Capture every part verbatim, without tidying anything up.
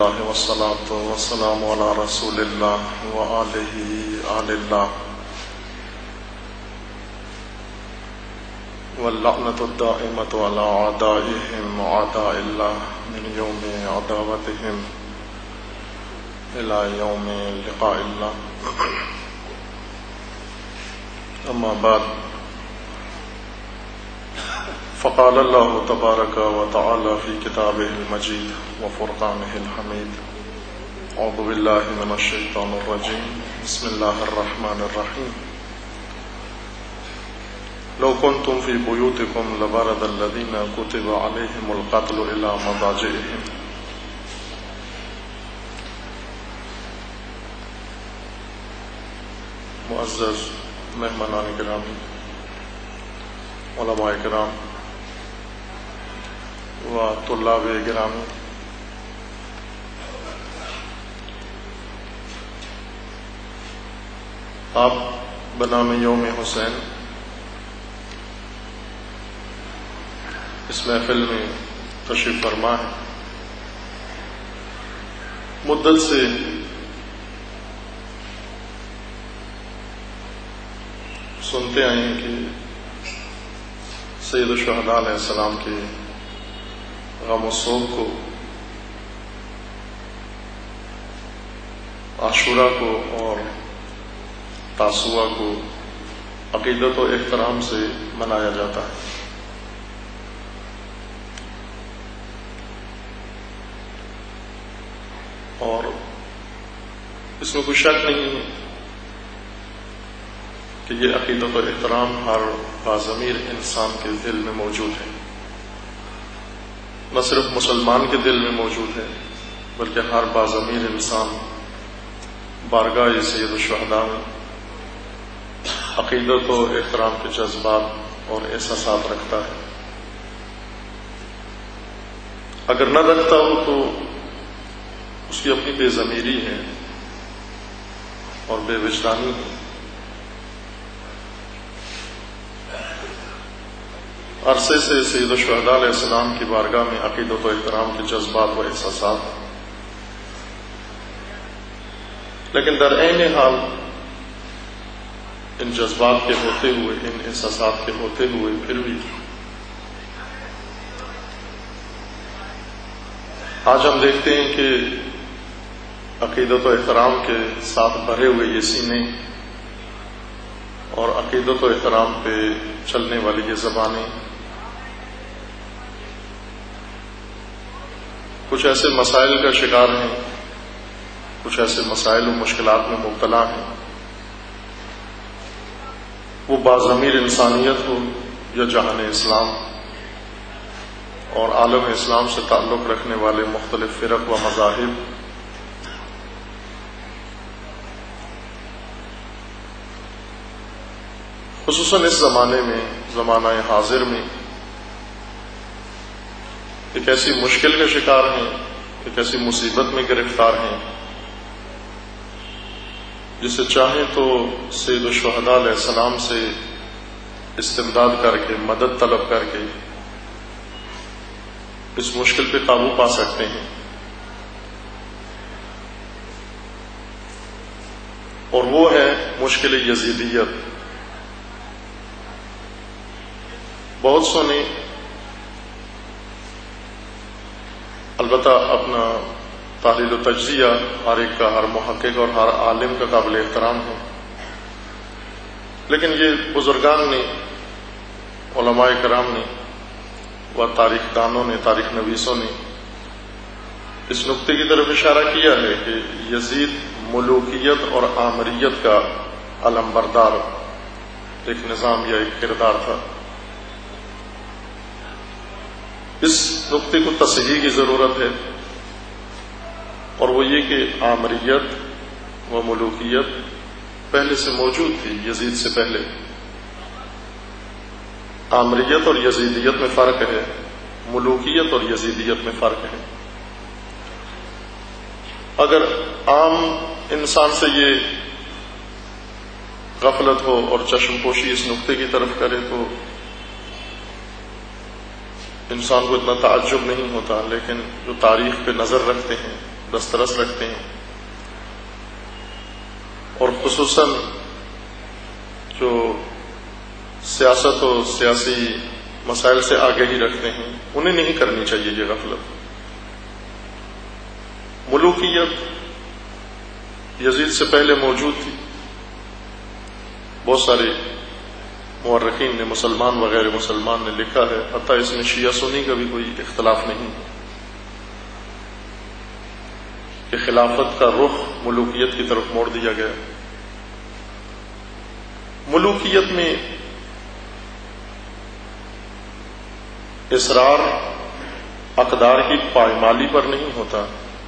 اللہ والصلاة والسلام علی رسول اللہ وآلہ آل اللہ واللعنۃ الدائمۃ علی اعدائهم اعداء اللہ من یوم عداوتهم الی یوم لقاء اللہ. اما بعد فقال اللہ تبارک و تعالی فی کتابہ المجید وفرقانہ الحمید. اعوذ باللہ من الشیطان الرجیم. بسم اللہ الرحمن الرحیم. لو کنتم فی بیوتکم لبرز الذین کتب علیہم القتل الی مضاجعہم. معزز مہمانان گرامی، علماء کرام و طلاب گرامی، آپ بنام یوم حسین اس محفل میں تشریف فرما ہے. مدت سے سنتے آئے ہیں کہ سید الشہداء علیہ السلام کے غم و سوگ کو، عاشورہ کو اور تاسوعہ کو عقیدت و احترام سے منایا جاتا ہے. اور اس میں کوئی شک نہیں ہے کہ یہ عقیدت و احترام ہر باضمیر انسان کے دل میں موجود ہے. نہ صرف مسلمان کے دل میں موجود ہے بلکہ ہر باضمیر انسان بارگاہ سید الشہداء میں عقیدت و احترام کے جذبات اور احساسات رکھتا ہے. اگر نہ رکھتا ہو تو اس کی اپنی بے ضمیری ہے اور بے وجدانی ہے. عرصے سے سید الشہداء علیہ السلام کی بارگاہ میں عقیدت و احترام کے جذبات و احساسات، لیکن در عین حال ان جذبات کے ہوتے ہوئے، ان احساسات کے ہوتے ہوئے پھر بھی آج ہم دیکھتے ہیں کہ عقیدت و احترام کے ساتھ بھرے ہوئے یہ سینے اور عقیدت و احترام پہ چلنے والی یہ زبانیں کچھ ایسے مسائل کا شکار ہیں، کچھ ایسے مسائل و مشکلات میں مبتلا ہیں. وہ باضمیر انسانیت ہو یا جہان اسلام اور عالم اسلام سے تعلق رکھنے والے مختلف فرق و مذاہب، خصوصاً اس زمانے میں، زمانہ حاضر میں ایک ایسی مشکل کا شکار ہیں، ایک ایسی مصیبت میں گرفتار ہیں جسے چاہیں تو سید الشہداء علیہ السلام سے استمداد کر کے، مدد طلب کر کے اس مشکل پہ قابو پا سکتے ہیں. اور وہ ہے مشکل یزیدیت. بہت سو نے البتہ اپنا تحلیل و تجزیہ ہر ایک کا، ہر محقق اور ہر عالم کا قابل احترام ہے، لیکن یہ بزرگان نے، علماء کرام نے و تاریخ دانوں نے، تاریخ نویسوں نے اس نقطے کی طرف اشارہ کیا ہے کہ یزید ملوکیت اور آمریت کا علم بردار ایک نظام یا ایک کردار تھا. اس نقطے کو تصحیح کی ضرورت ہے، اور وہ یہ کہ آمریت و ملوکیت پہلے سے موجود تھی، یزید سے پہلے. آمریت اور یزیدیت میں فرق ہے، ملوکیت اور یزیدیت میں فرق ہے. اگر عام انسان سے یہ غفلت ہو اور چشم پوشی اس نقطے کی طرف کرے تو انسان کو اتنا تعجب نہیں ہوتا، لیکن جو تاریخ پہ نظر رکھتے ہیں دسترس رکھتے ہیں، اور خصوصاً جو سیاست و سیاسی مسائل سے آگہی رکھتے ہیں انہیں نہیں کرنی چاہیے یہ غفلت۔ ملوکیت یزید سے پہلے موجود تھی، بہت سارے مورخین نے، مسلمان وغیر مسلمان نے لکھا ہے، حتیٰ اس میں شیعہ سنی کا بھی کوئی اختلاف نہیں ہے کہ خلافت کا رخ ملوکیت کی طرف موڑ دیا گیا۔ ملوکیت میں اصرار اقدار کی پائمالی پر نہیں ہوتا،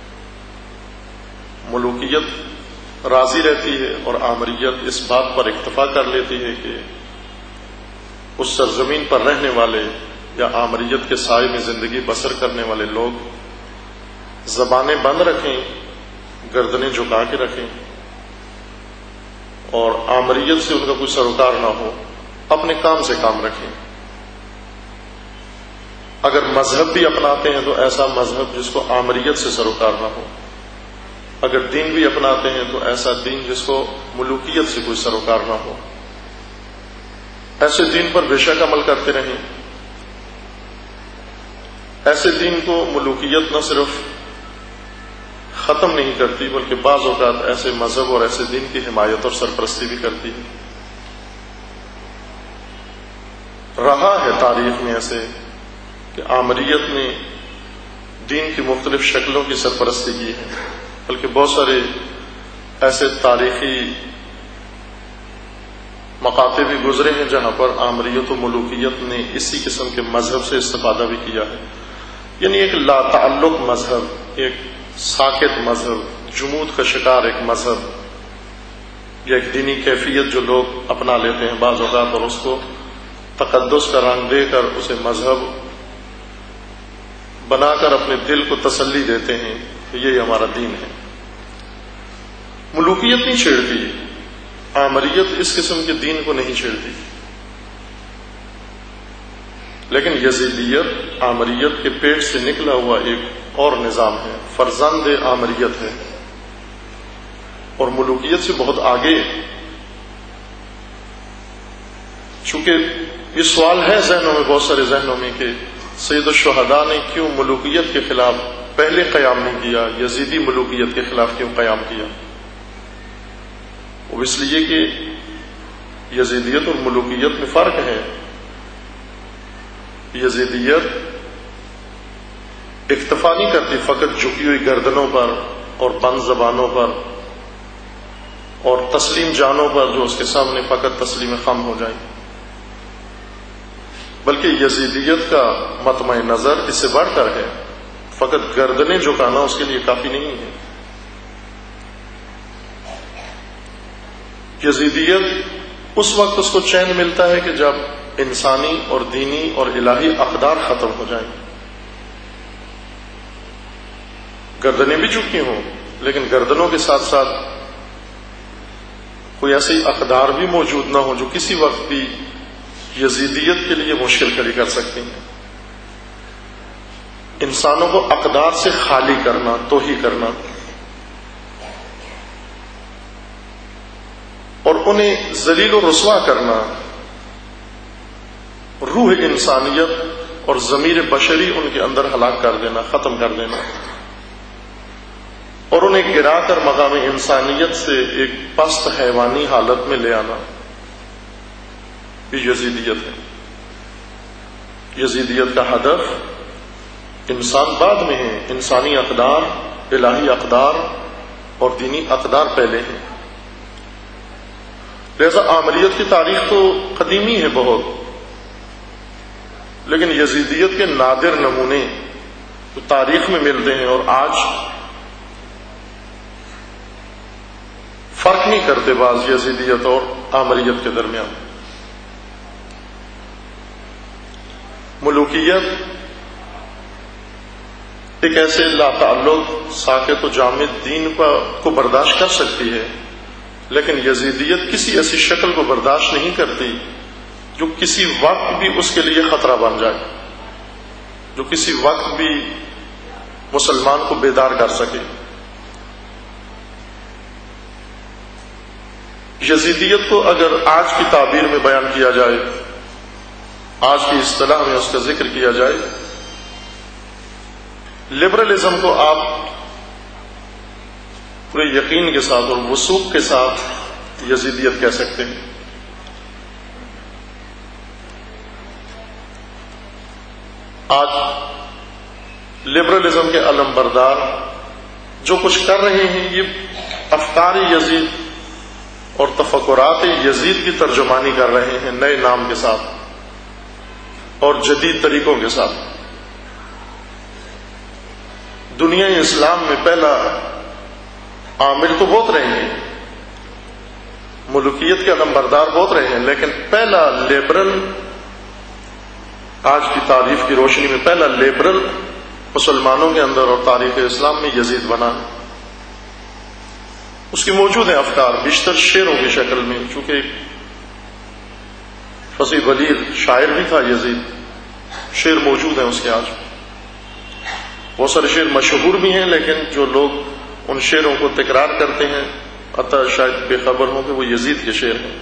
ملوکیت راضی رہتی ہے اور آمریت اس بات پر اکتفا کر لیتی ہے کہ اس سرزمین پر رہنے والے یا آمریت کے سائے میں زندگی بسر کرنے والے لوگ زبانیں بند رکھیں، گردنیں جھکا کے رکھیں، اور آمریت سے ان کا کوئی سروکار نہ ہو، اپنے کام سے کام رکھیں۔ اگر مذہب بھی اپناتے ہیں تو ایسا مذہب جس کو آمریت سے سروکار نہ ہو، اگر دین بھی اپناتے ہیں تو ایسا دین جس کو ملوکیت سے کوئی سروکار نہ ہو، ایسے دین پر بے شک عمل کرتے رہیں۔ ایسے دین کو ملوکیت نہ صرف ختم نہیں کرتی بلکہ بعض اوقات ایسے مذہب اور ایسے دین کی حمایت اور سرپرستی بھی کرتی ہے۔ رہا ہے تاریخ میں ایسے کہ آمریت نے دین کی مختلف شکلوں کی سرپرستی کی ہے، بلکہ بہت سارے ایسے تاریخی مقاطع بھی گزرے ہیں جہاں پر آمریت و ملوکیت نے اسی قسم کے مذہب سے استفادہ بھی کیا ہے، یعنی ایک لا تعلق مذہب، ایک ساکت مذہب، جمود کا شکار ایک مذہب یا ایک دینی کیفیت جو لوگ اپنا لیتے ہیں بعض اوقات اور اس کو تقدس کا رنگ دے کر اسے مذہب بنا کر اپنے دل کو تسلی دیتے ہیں کہ یہ ہمارا دین ہے۔ ملوکیت نہیں چھیڑتی، آمریت اس قسم کے دین کو نہیں چھیڑتی، لیکن یزیدیت آمریت کے پیٹ سے نکلا ہوا ایک اور نظام ہے، فرزند آمریت ہے، اور ملوکیت سے بہت آگے۔ چونکہ یہ سوال ہے ذہنوں میں، بہت سارے ذہنوں میں، کہ سید الشہداء نے کیوں ملوکیت کے خلاف پہلے قیام نہیں کیا، یزیدی ملوکیت کے خلاف کیوں قیام کیا؟ وہ اس لیے کہ یزیدیت اور ملوکیت میں فرق ہے۔ یزیدیت اکتفا نہیں کرتی فقط جھکی ہوئی گردنوں پر اور بند زبانوں پر اور تسلیم جانوں پر جو اس کے سامنے فقط تسلیم خم ہو جائیں، بلکہ یزیدیت کا مطمع نظر اس سے بڑھ کر ہے۔ فقط گردنیں جھکانا اس کے لیے کافی نہیں ہے۔ یزیدیت اس وقت اس کو چین ملتا ہے کہ جب انسانی اور دینی اور الہی اقدار ختم ہو جائیں، گردنیں بھی جھکی ہوں لیکن گردنوں کے ساتھ ساتھ کوئی ایسی اقدار بھی موجود نہ ہو جو کسی وقت بھی یزیدیت کے لیے مشکل کھڑی کر سکتی ہیں۔ انسانوں کو اقدار سے خالی کرنا، توہی کرنا، اور انہیں ذلیل و رسوا کرنا، روح انسانیت اور ضمیر بشری ان کے اندر ہلاک کر دینا، ختم کر دینا، اور انہیں گرا کر مقام انسانیت سے ایک پست حیوانی حالت میں لے آنا، یہ یزیدیت ہے۔ یزیدیت کا ہدف انسان بعد میں ہے، انسانی اقدار، الہی اقدار اور دینی اقدار پہلے ہیں۔ لہذا آمریت کی تاریخ تو قدیمی ہے بہت، لیکن یزیدیت کے نادر نمونے تو تاریخ میں ملتے ہیں، اور آج فرق نہیں کرتے بعض یزیدیت اور آمریت کے درمیان۔ ملوکیت ایک ایسے لا تعلق ساکت و جامد دین کو برداشت کر سکتی ہے، لیکن یزیدیت کسی ایسی شکل کو برداشت نہیں کرتی جو کسی وقت بھی اس کے لیے خطرہ بن جائے، جو کسی وقت بھی مسلمان کو بیدار کر سکے۔ یزیدیت کو اگر آج کی تعبیر میں بیان کیا جائے، آج کی اصطلاح میں اس کا ذکر کیا جائے، لبرلزم کو آپ پورے یقین کے ساتھ اور وثوق کے ساتھ یزیدیت کہہ سکتے ہیں۔ آج لبرلزم کے علم بردار جو کچھ کر رہے ہیں، یہ افکار یزید اور تفکرات یزید کی ترجمانی کر رہے ہیں نئے نام کے ساتھ اور جدید طریقوں کے ساتھ۔ دنیا اسلام میں پہلا عامل تو بہت رہے ہیں، ملوکیت کے علم بردار بہت رہے ہیں، لیکن پہلا لیبرل، آج کی تاریخ کی روشنی میں پہلا لیبرل مسلمانوں کے اندر اور تاریخ اسلام میں یزید بنا ہے۔ اس کی موجود ہیں افکار بیشتر شعروں کی شکل میں، چونکہ ایک فصیح بلیغ شاعر بھی تھا یزید، شعر موجود ہیں اس کے آج۔ بہت سارے شعر مشہور بھی ہیں، لیکن جو لوگ ان شعروں کو تکرار کرتے ہیں حتیٰ شاید بے خبر ہوں کہ وہ یزید کے شعر ہیں۔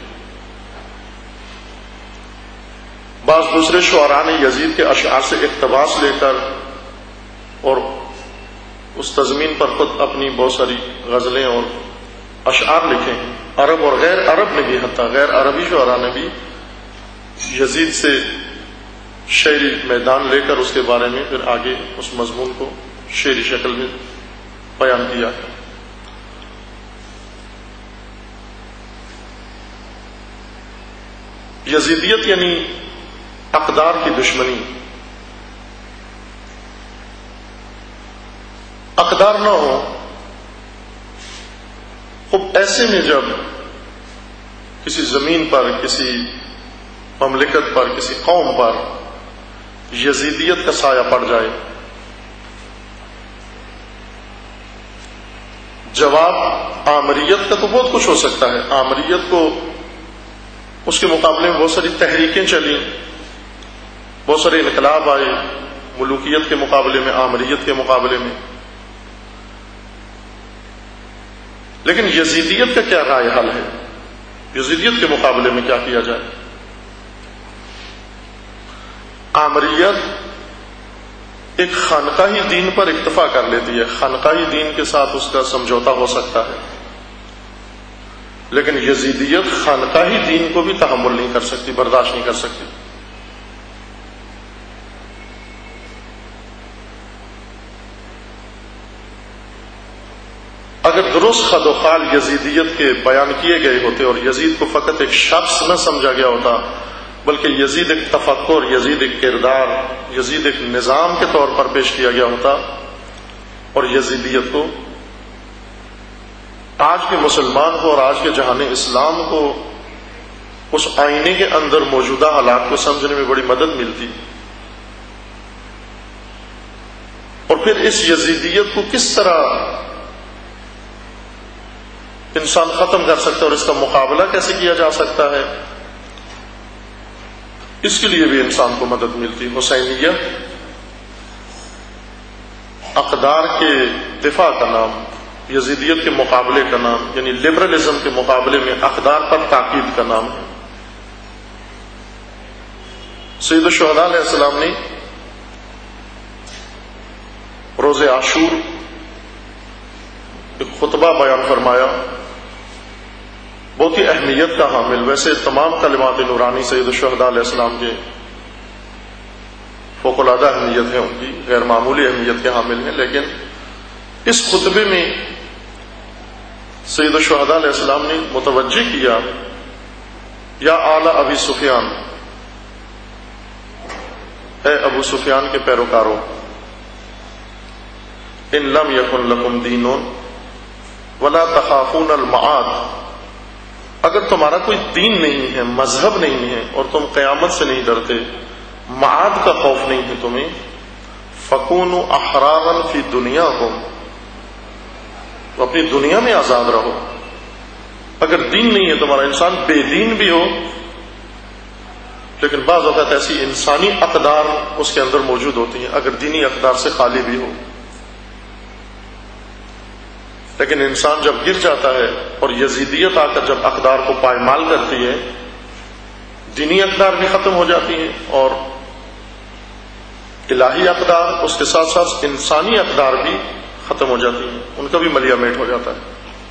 بعض دوسرے شعراء نے یزید کے اشعار سے اقتباس لے کر اور اس تضمین پر خود اپنی بہت ساری غزلیں اور اشعار لکھے ہیں۔ عرب اور غیر عرب نے بھی، حتیٰ غیر عربی شعراء نے بھی یزید سے شعری میدان لے کر اس کے بارے میں پھر آگے اس مضمون کو شعری شکل میں بیان کیا ہے۔ یزیدیت یعنی اقدار کی دشمنی۔ اقدار نہ ہو، خوب ایسے میں جب کسی زمین پر، کسی مملکت پر، کسی قوم پر یزیدیت کا سایہ پڑ جائے، جواب آمریت کا تو بہت کچھ ہو سکتا ہے۔ آمریت کو، اس کے مقابلے میں بہت ساری تحریکیں چلیں، بہت سارے انقلاب آئے ملوکیت کے مقابلے میں، آمریت کے مقابلے میں، لیکن یزیدیت کا کیا رائے حل ہے؟ یزیدیت کے مقابلے میں کیا کیا جائے؟ آمریت ایک خانقاہی دین پر اکتفا کر لیتی ہے، خانقاہی دین کے ساتھ اس کا سمجھوتا ہو سکتا ہے، لیکن یزیدیت خانقاہی دین کو بھی تحمل نہیں کر سکتی، برداشت نہیں کر سکتی۔ اگر درست خد و خال یزیدیت کے بیان کیے گئے ہوتے اور یزید کو فقط ایک شخص نہ سمجھا گیا ہوتا، بلکہ یزید ایک تفکر، یزید ایک کردار، یزید ایک نظام کے طور پر پیش کیا گیا ہوتا، اور یزیدیت کو، آج کے مسلمان کو اور آج کے جہان اسلام کو اس آئینے کے اندر موجودہ حالات کو سمجھنے میں بڑی مدد ملتی۔ اور پھر اس یزیدیت کو کس طرح انسان ختم کر سکتا ہے اور اس کا مقابلہ کیسے کیا جا سکتا ہے، اس کے لیے بھی انسان کو مدد ملتی۔ حسینیہ اقدار کے دفاع کا نام، یزیدیت کے مقابلے کا نام، یعنی لبرلزم کے مقابلے میں اقدار پر تاکید کا نام ہے۔ سید الشہداء علیہ السلام نے روز عاشور ایک خطبہ بیان فرمایا، بہت ہی اہمیت کا حامل۔ ویسے تمام کلمات نورانی سید الشہداء علیہ السلام کے فوق العادہ اہمیت ہے، ان کی غیر معمولی اہمیت کے حامل ہیں، لیکن اس خطبے میں سید الشہداء علیہ السلام نے متوجہ کیا، یا آل ابی سفیان، اے ابو سفیان کے پیروکاروں، ان لم یکن لکم دین ولا تخافون المعاد، اگر تمہارا کوئی دین نہیں ہے، مذہب نہیں ہے، اور تم قیامت سے نہیں ڈرتے، معاد کا خوف نہیں ہے تمہیں، فکونوا احرارا فی دنیاکم، تو اپنی دنیا میں آزاد رہو۔ اگر دین نہیں ہے تمہارا، انسان بے دین بھی ہو، لیکن بعض اوقات ایسی انسانی اقدار اس کے اندر موجود ہوتی ہیں، اگر دینی اقدار سے خالی بھی ہو۔ لیکن انسان جب گر جاتا ہے اور یزیدیت آ کر جب اقدار کو پائمال کرتی ہے، دینی اقدار بھی ختم ہو جاتی ہیں اور الہی اقدار، اس کے ساتھ ساتھ انسانی اقدار بھی ختم ہو جاتی ہیں، ان کا بھی ملیا میٹ ہو جاتا ہے۔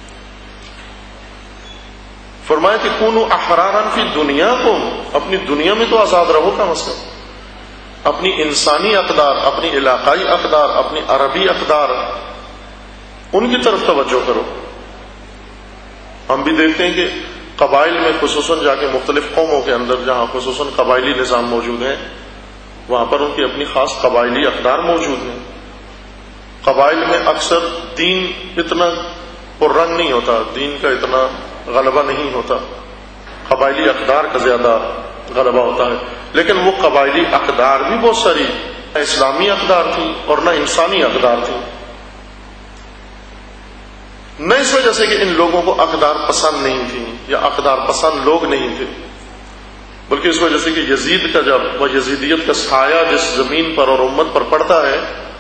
فرمایا کہ کونوا احرارا فی دنیاکم، اپنی دنیا میں تو آزاد رہو کا مطلب اپنی انسانی اقدار، اپنی علاقائی اقدار، اپنی عربی اقدار، ان کی طرف توجہ کرو۔ ہم بھی دیکھتے ہیں کہ قبائل میں خصوصاً جا کے مختلف قوموں کے اندر جہاں خصوصاً قبائلی نظام موجود ہیں، وہاں پر ان کی اپنی خاص قبائلی اقدار موجود ہیں۔ قبائل میں اکثر دین اتنا پررنگ نہیں ہوتا، دین کا اتنا غلبہ نہیں ہوتا، قبائلی اقدار کا زیادہ غلبہ ہوتا ہے، لیکن وہ قبائلی اقدار بھی بہت ساری نہ اسلامی اقدار تھی اور نہ انسانی اقدار تھی، نہ اس وجہ سے کہ ان لوگوں کو اقدار پسند نہیں تھی یا اقدار پسند لوگ نہیں تھے، بلکہ اس وجہ سے کہ یزید کا جب وہ یزیدیت کا سایہ جس زمین پر اور امت پر پڑتا ہے،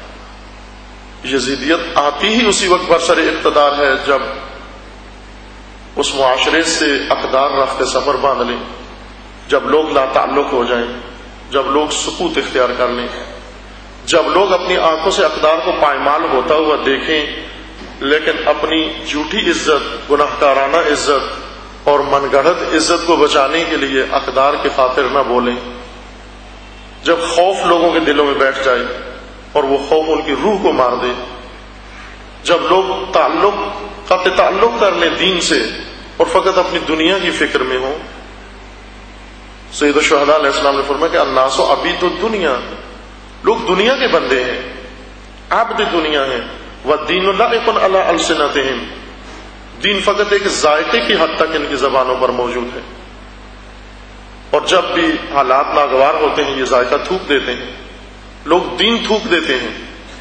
یزیدیت آتی ہی اسی وقت برسر اقتدار ہے جب اس معاشرے سے اقدار رفت سفر باندھ لیں، جب لوگ لا تعلق ہو جائیں، جب لوگ سکوت اختیار کر لیں، جب لوگ اپنی آنکھوں سے اقدار کو پائمال ہوتا ہوا دیکھیں لیکن اپنی جھوٹی عزت، گناہ کارانہ عزت اور من گڑھت عزت کو بچانے کے لیے اقدار کی خاطر نہ بولیں، جب خوف لوگوں کے دلوں میں بیٹھ جائے اور وہ خوف ان کی روح کو مار دے، جب لوگ تعلق قطع تعلق کر لیں دین سے اور فقط اپنی دنیا کی فکر میں ہوں۔ سید الشہداء علیہ السلام نے فرمایا کہ الناس عبید الدنیا، لوگ دنیا کے بندے ہیں، عبد دنیا ہیں، والدین لائق علی السنتہم، دین فقط ایک ذائقے کی حد تک ان کی زبانوں پر موجود ہے، اور جب بھی حالات ناگوار ہوتے ہیں یہ ذائقہ تھوک دیتے ہیں، لوگ دین تھوک دیتے ہیں۔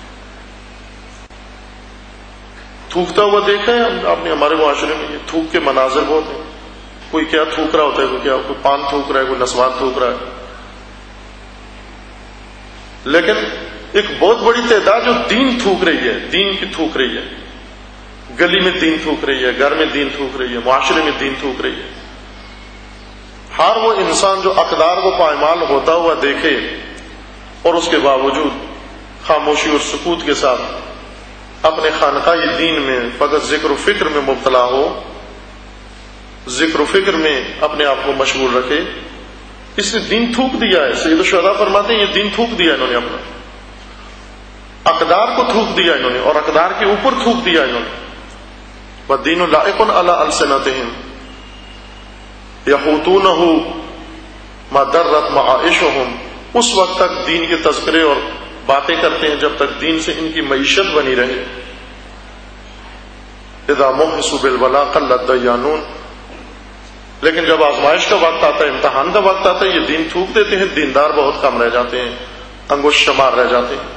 تھوکتا ہوا دیکھا ہے آپ نے ہمارے معاشرے میں، یہ تھوک کے مناظر بہت ہیں، کوئی کیا تھوک رہا ہوتا ہے، کوئی کیا، کوئی پان تھوک رہا ہے، کوئی نسوان تھوک رہا ہے، لیکن ایک بہت بڑی تعداد جو دین تھوک رہی ہے، دین کی تھوک رہی ہے، گلی میں دین تھوک رہی ہے، گھر میں دین تھوک رہی ہے، معاشرے میں دین تھوک رہی ہے۔ ہر وہ انسان جو اقدار کو پائمال ہوتا ہوا دیکھے اور اس کے باوجود خاموشی اور سکوت کے ساتھ اپنے خانقاہی دین میں فقط ذکر و فکر میں مبتلا ہو، ذکر و فکر میں اپنے آپ کو مشغول رکھے، اس نے دین تھوک دیا ہے۔ سید الشہداء فرماتے ہیں یہ دین تھوک دیا انہوں نے، اپنا اقدار کو تھوک دیا انہوں نے اور اقدار کے اوپر تھوک دیا انہوں نے۔ والدین لائق علی السنتہم یحوطونہ ما درت معائشہم، اس وقت تک دین کے تذکرے اور باتیں کرتے ہیں جب تک دین سے ان کی معیشت بنی رہے۔ اذا محسوا بالبلاء قل الدیانون، لیکن جب آزمائش کا وقت آتا ہے، امتحان کا وقت آتا ہے، یہ دین تھوک دیتے ہیں، دیندار بہت کم رہ جاتے ہیں، انگشت شمار رہ جاتے ہیں۔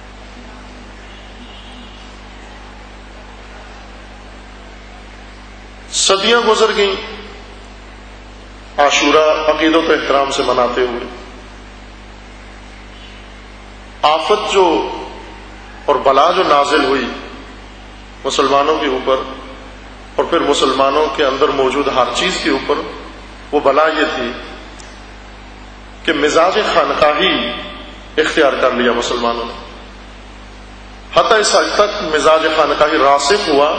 صدیاں گزر گئیں عاشوراء عقیدت و احترام سے مناتے ہوئے، آفت جو اور بلا جو نازل ہوئی مسلمانوں کے اوپر اور پھر مسلمانوں کے اندر موجود ہر چیز کے اوپر، وہ بلا یہ تھی کہ مزاج خانقاہی اختیار کر لیا مسلمانوں نے، حتیٰ اس حد تک مزاج خانقاہی راسخ ہوا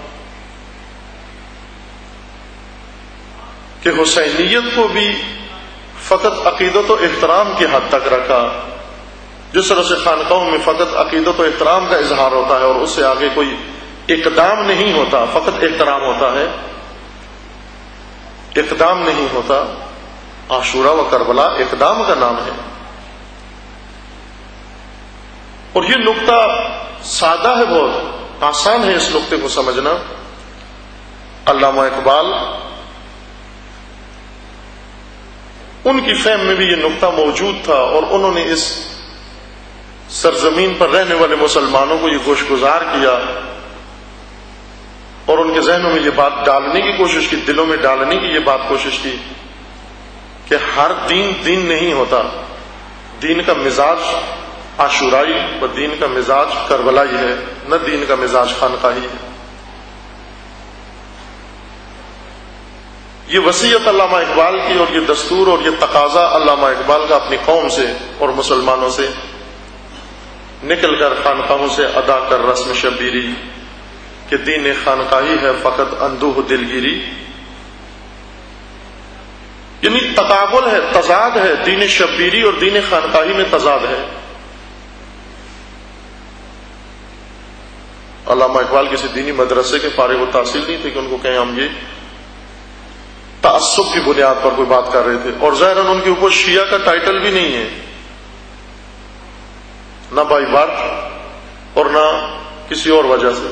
کہ حسینیت کو بھی فقط عقیدت و احترام کی حد تک رکھا، جس طرح سے خانقاہوں میں فقط عقیدت و احترام کا اظہار ہوتا ہے اور اس سے آگے کوئی اقدام نہیں ہوتا، فقط احترام ہوتا ہے، اقدام نہیں ہوتا۔ عاشوراء و کربلا اقدام کا نام ہے، اور یہ نقطہ سادہ ہے، بہت آسان ہے اس نقطے کو سمجھنا۔ علامہ اقبال ان کی فہم میں بھی یہ نقطہ موجود تھا، اور انہوں نے اس سرزمین پر رہنے والے مسلمانوں کو یہ گوشگزار کیا اور ان کے ذہنوں میں یہ بات ڈالنے کی کوشش کی، دلوں میں ڈالنے کی یہ بات کوشش کی کہ ہر دین دین نہیں ہوتا، دین کا مزاج عاشورائی و دین کا مزاج کربلائی ہے، نہ دین کا مزاج خانقاہی ہے۔ یہ وصیت علامہ اقبال کی اور یہ دستور اور یہ تقاضا علامہ اقبال کا اپنی قوم سے اور مسلمانوں سے، نکل کر خانقاہوں سے ادا کر رسم شبیری کہ دین خانقاہی ہے فقط اندوہ دلگیری. یعنی تقابل ہے، تضاد ہے، دین شبیری اور دین خانقاہی میں تضاد ہے. علامہ اقبال کسی دینی مدرسے کے فارغ و تحصیل نہیں تھے کہ ان کو کہیں ہم یہ تعصب کی بنیاد پر کوئی بات کر رہے تھے، اور ظاہراً ان کے اوپر شیعہ کا ٹائٹل بھی نہیں ہے، نہ بائی برتھ اور نہ کسی اور وجہ سے.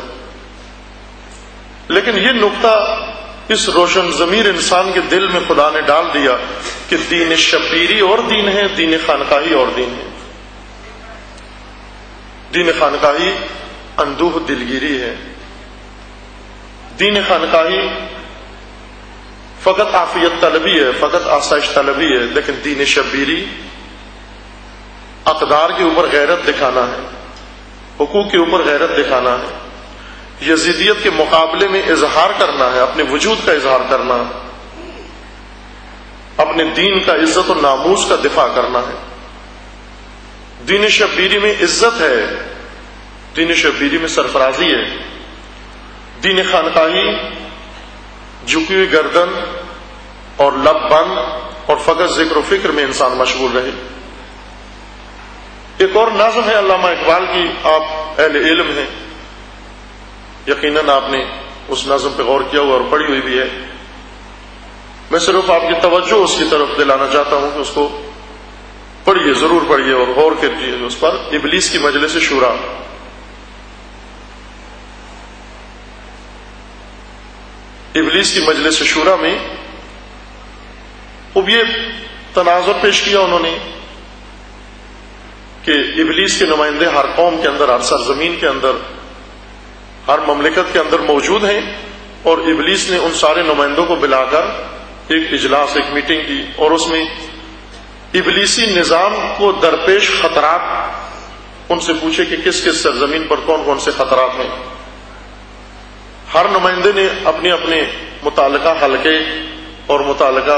لیکن یہ نقطہ اس روشن ضمیر انسان کے دل میں خدا نے ڈال دیا کہ دین شبیری اور دین ہے، دین خانقاہی اور دین ہے. دین خانقاہی اندوہ دلگیری ہے، دین خانقاہی فقط عافیت طلبی ہے، فقط آسائش طلبی ہے. لیکن دین شبیری اقدار کے اوپر غیرت دکھانا ہے، حقوق کے اوپر غیرت دکھانا ہے، یزیدیت کے مقابلے میں اظہار کرنا ہے، اپنے وجود کا اظہار کرنا ہے، اپنے دین کا عزت و ناموس کا دفاع کرنا ہے. دین شبیری میں عزت ہے، دین شبیری میں سرفرازی ہے. دین خانقاہی جھکی ہوئی گردن اور لب بند اور فقط ذکر و فکر میں انسان مشغول رہے. ایک اور نظم ہے علامہ اقبال کی، آپ اہل علم ہیں، یقیناً آپ نے اس نظم پہ غور کیا ہوا اور پڑھی ہوئی بھی ہے. میں صرف آپ کی توجہ اس کی طرف دلانا چاہتا ہوں کہ اس کو پڑھیے، ضرور پڑھیے اور غور کیجیے اس پر. ابلیس کی مجلس شورا. ابلیس کی مجلس شورا میں اب یہ تناظر پیش کیا انہوں نے کہ ابلیس کے نمائندے ہر قوم کے اندر، ہر سرزمین کے اندر، ہر مملکت کے اندر موجود ہیں، اور ابلیس نے ان سارے نمائندوں کو بلا کر ایک اجلاس، ایک میٹنگ کی، اور اس میں ابلیسی نظام کو درپیش خطرات ان سے پوچھے کہ کس کس سرزمین پر کون کون سے خطرات ہیں. ہر نمائندے نے اپنے اپنے متعلقہ حلقے اور متعلقہ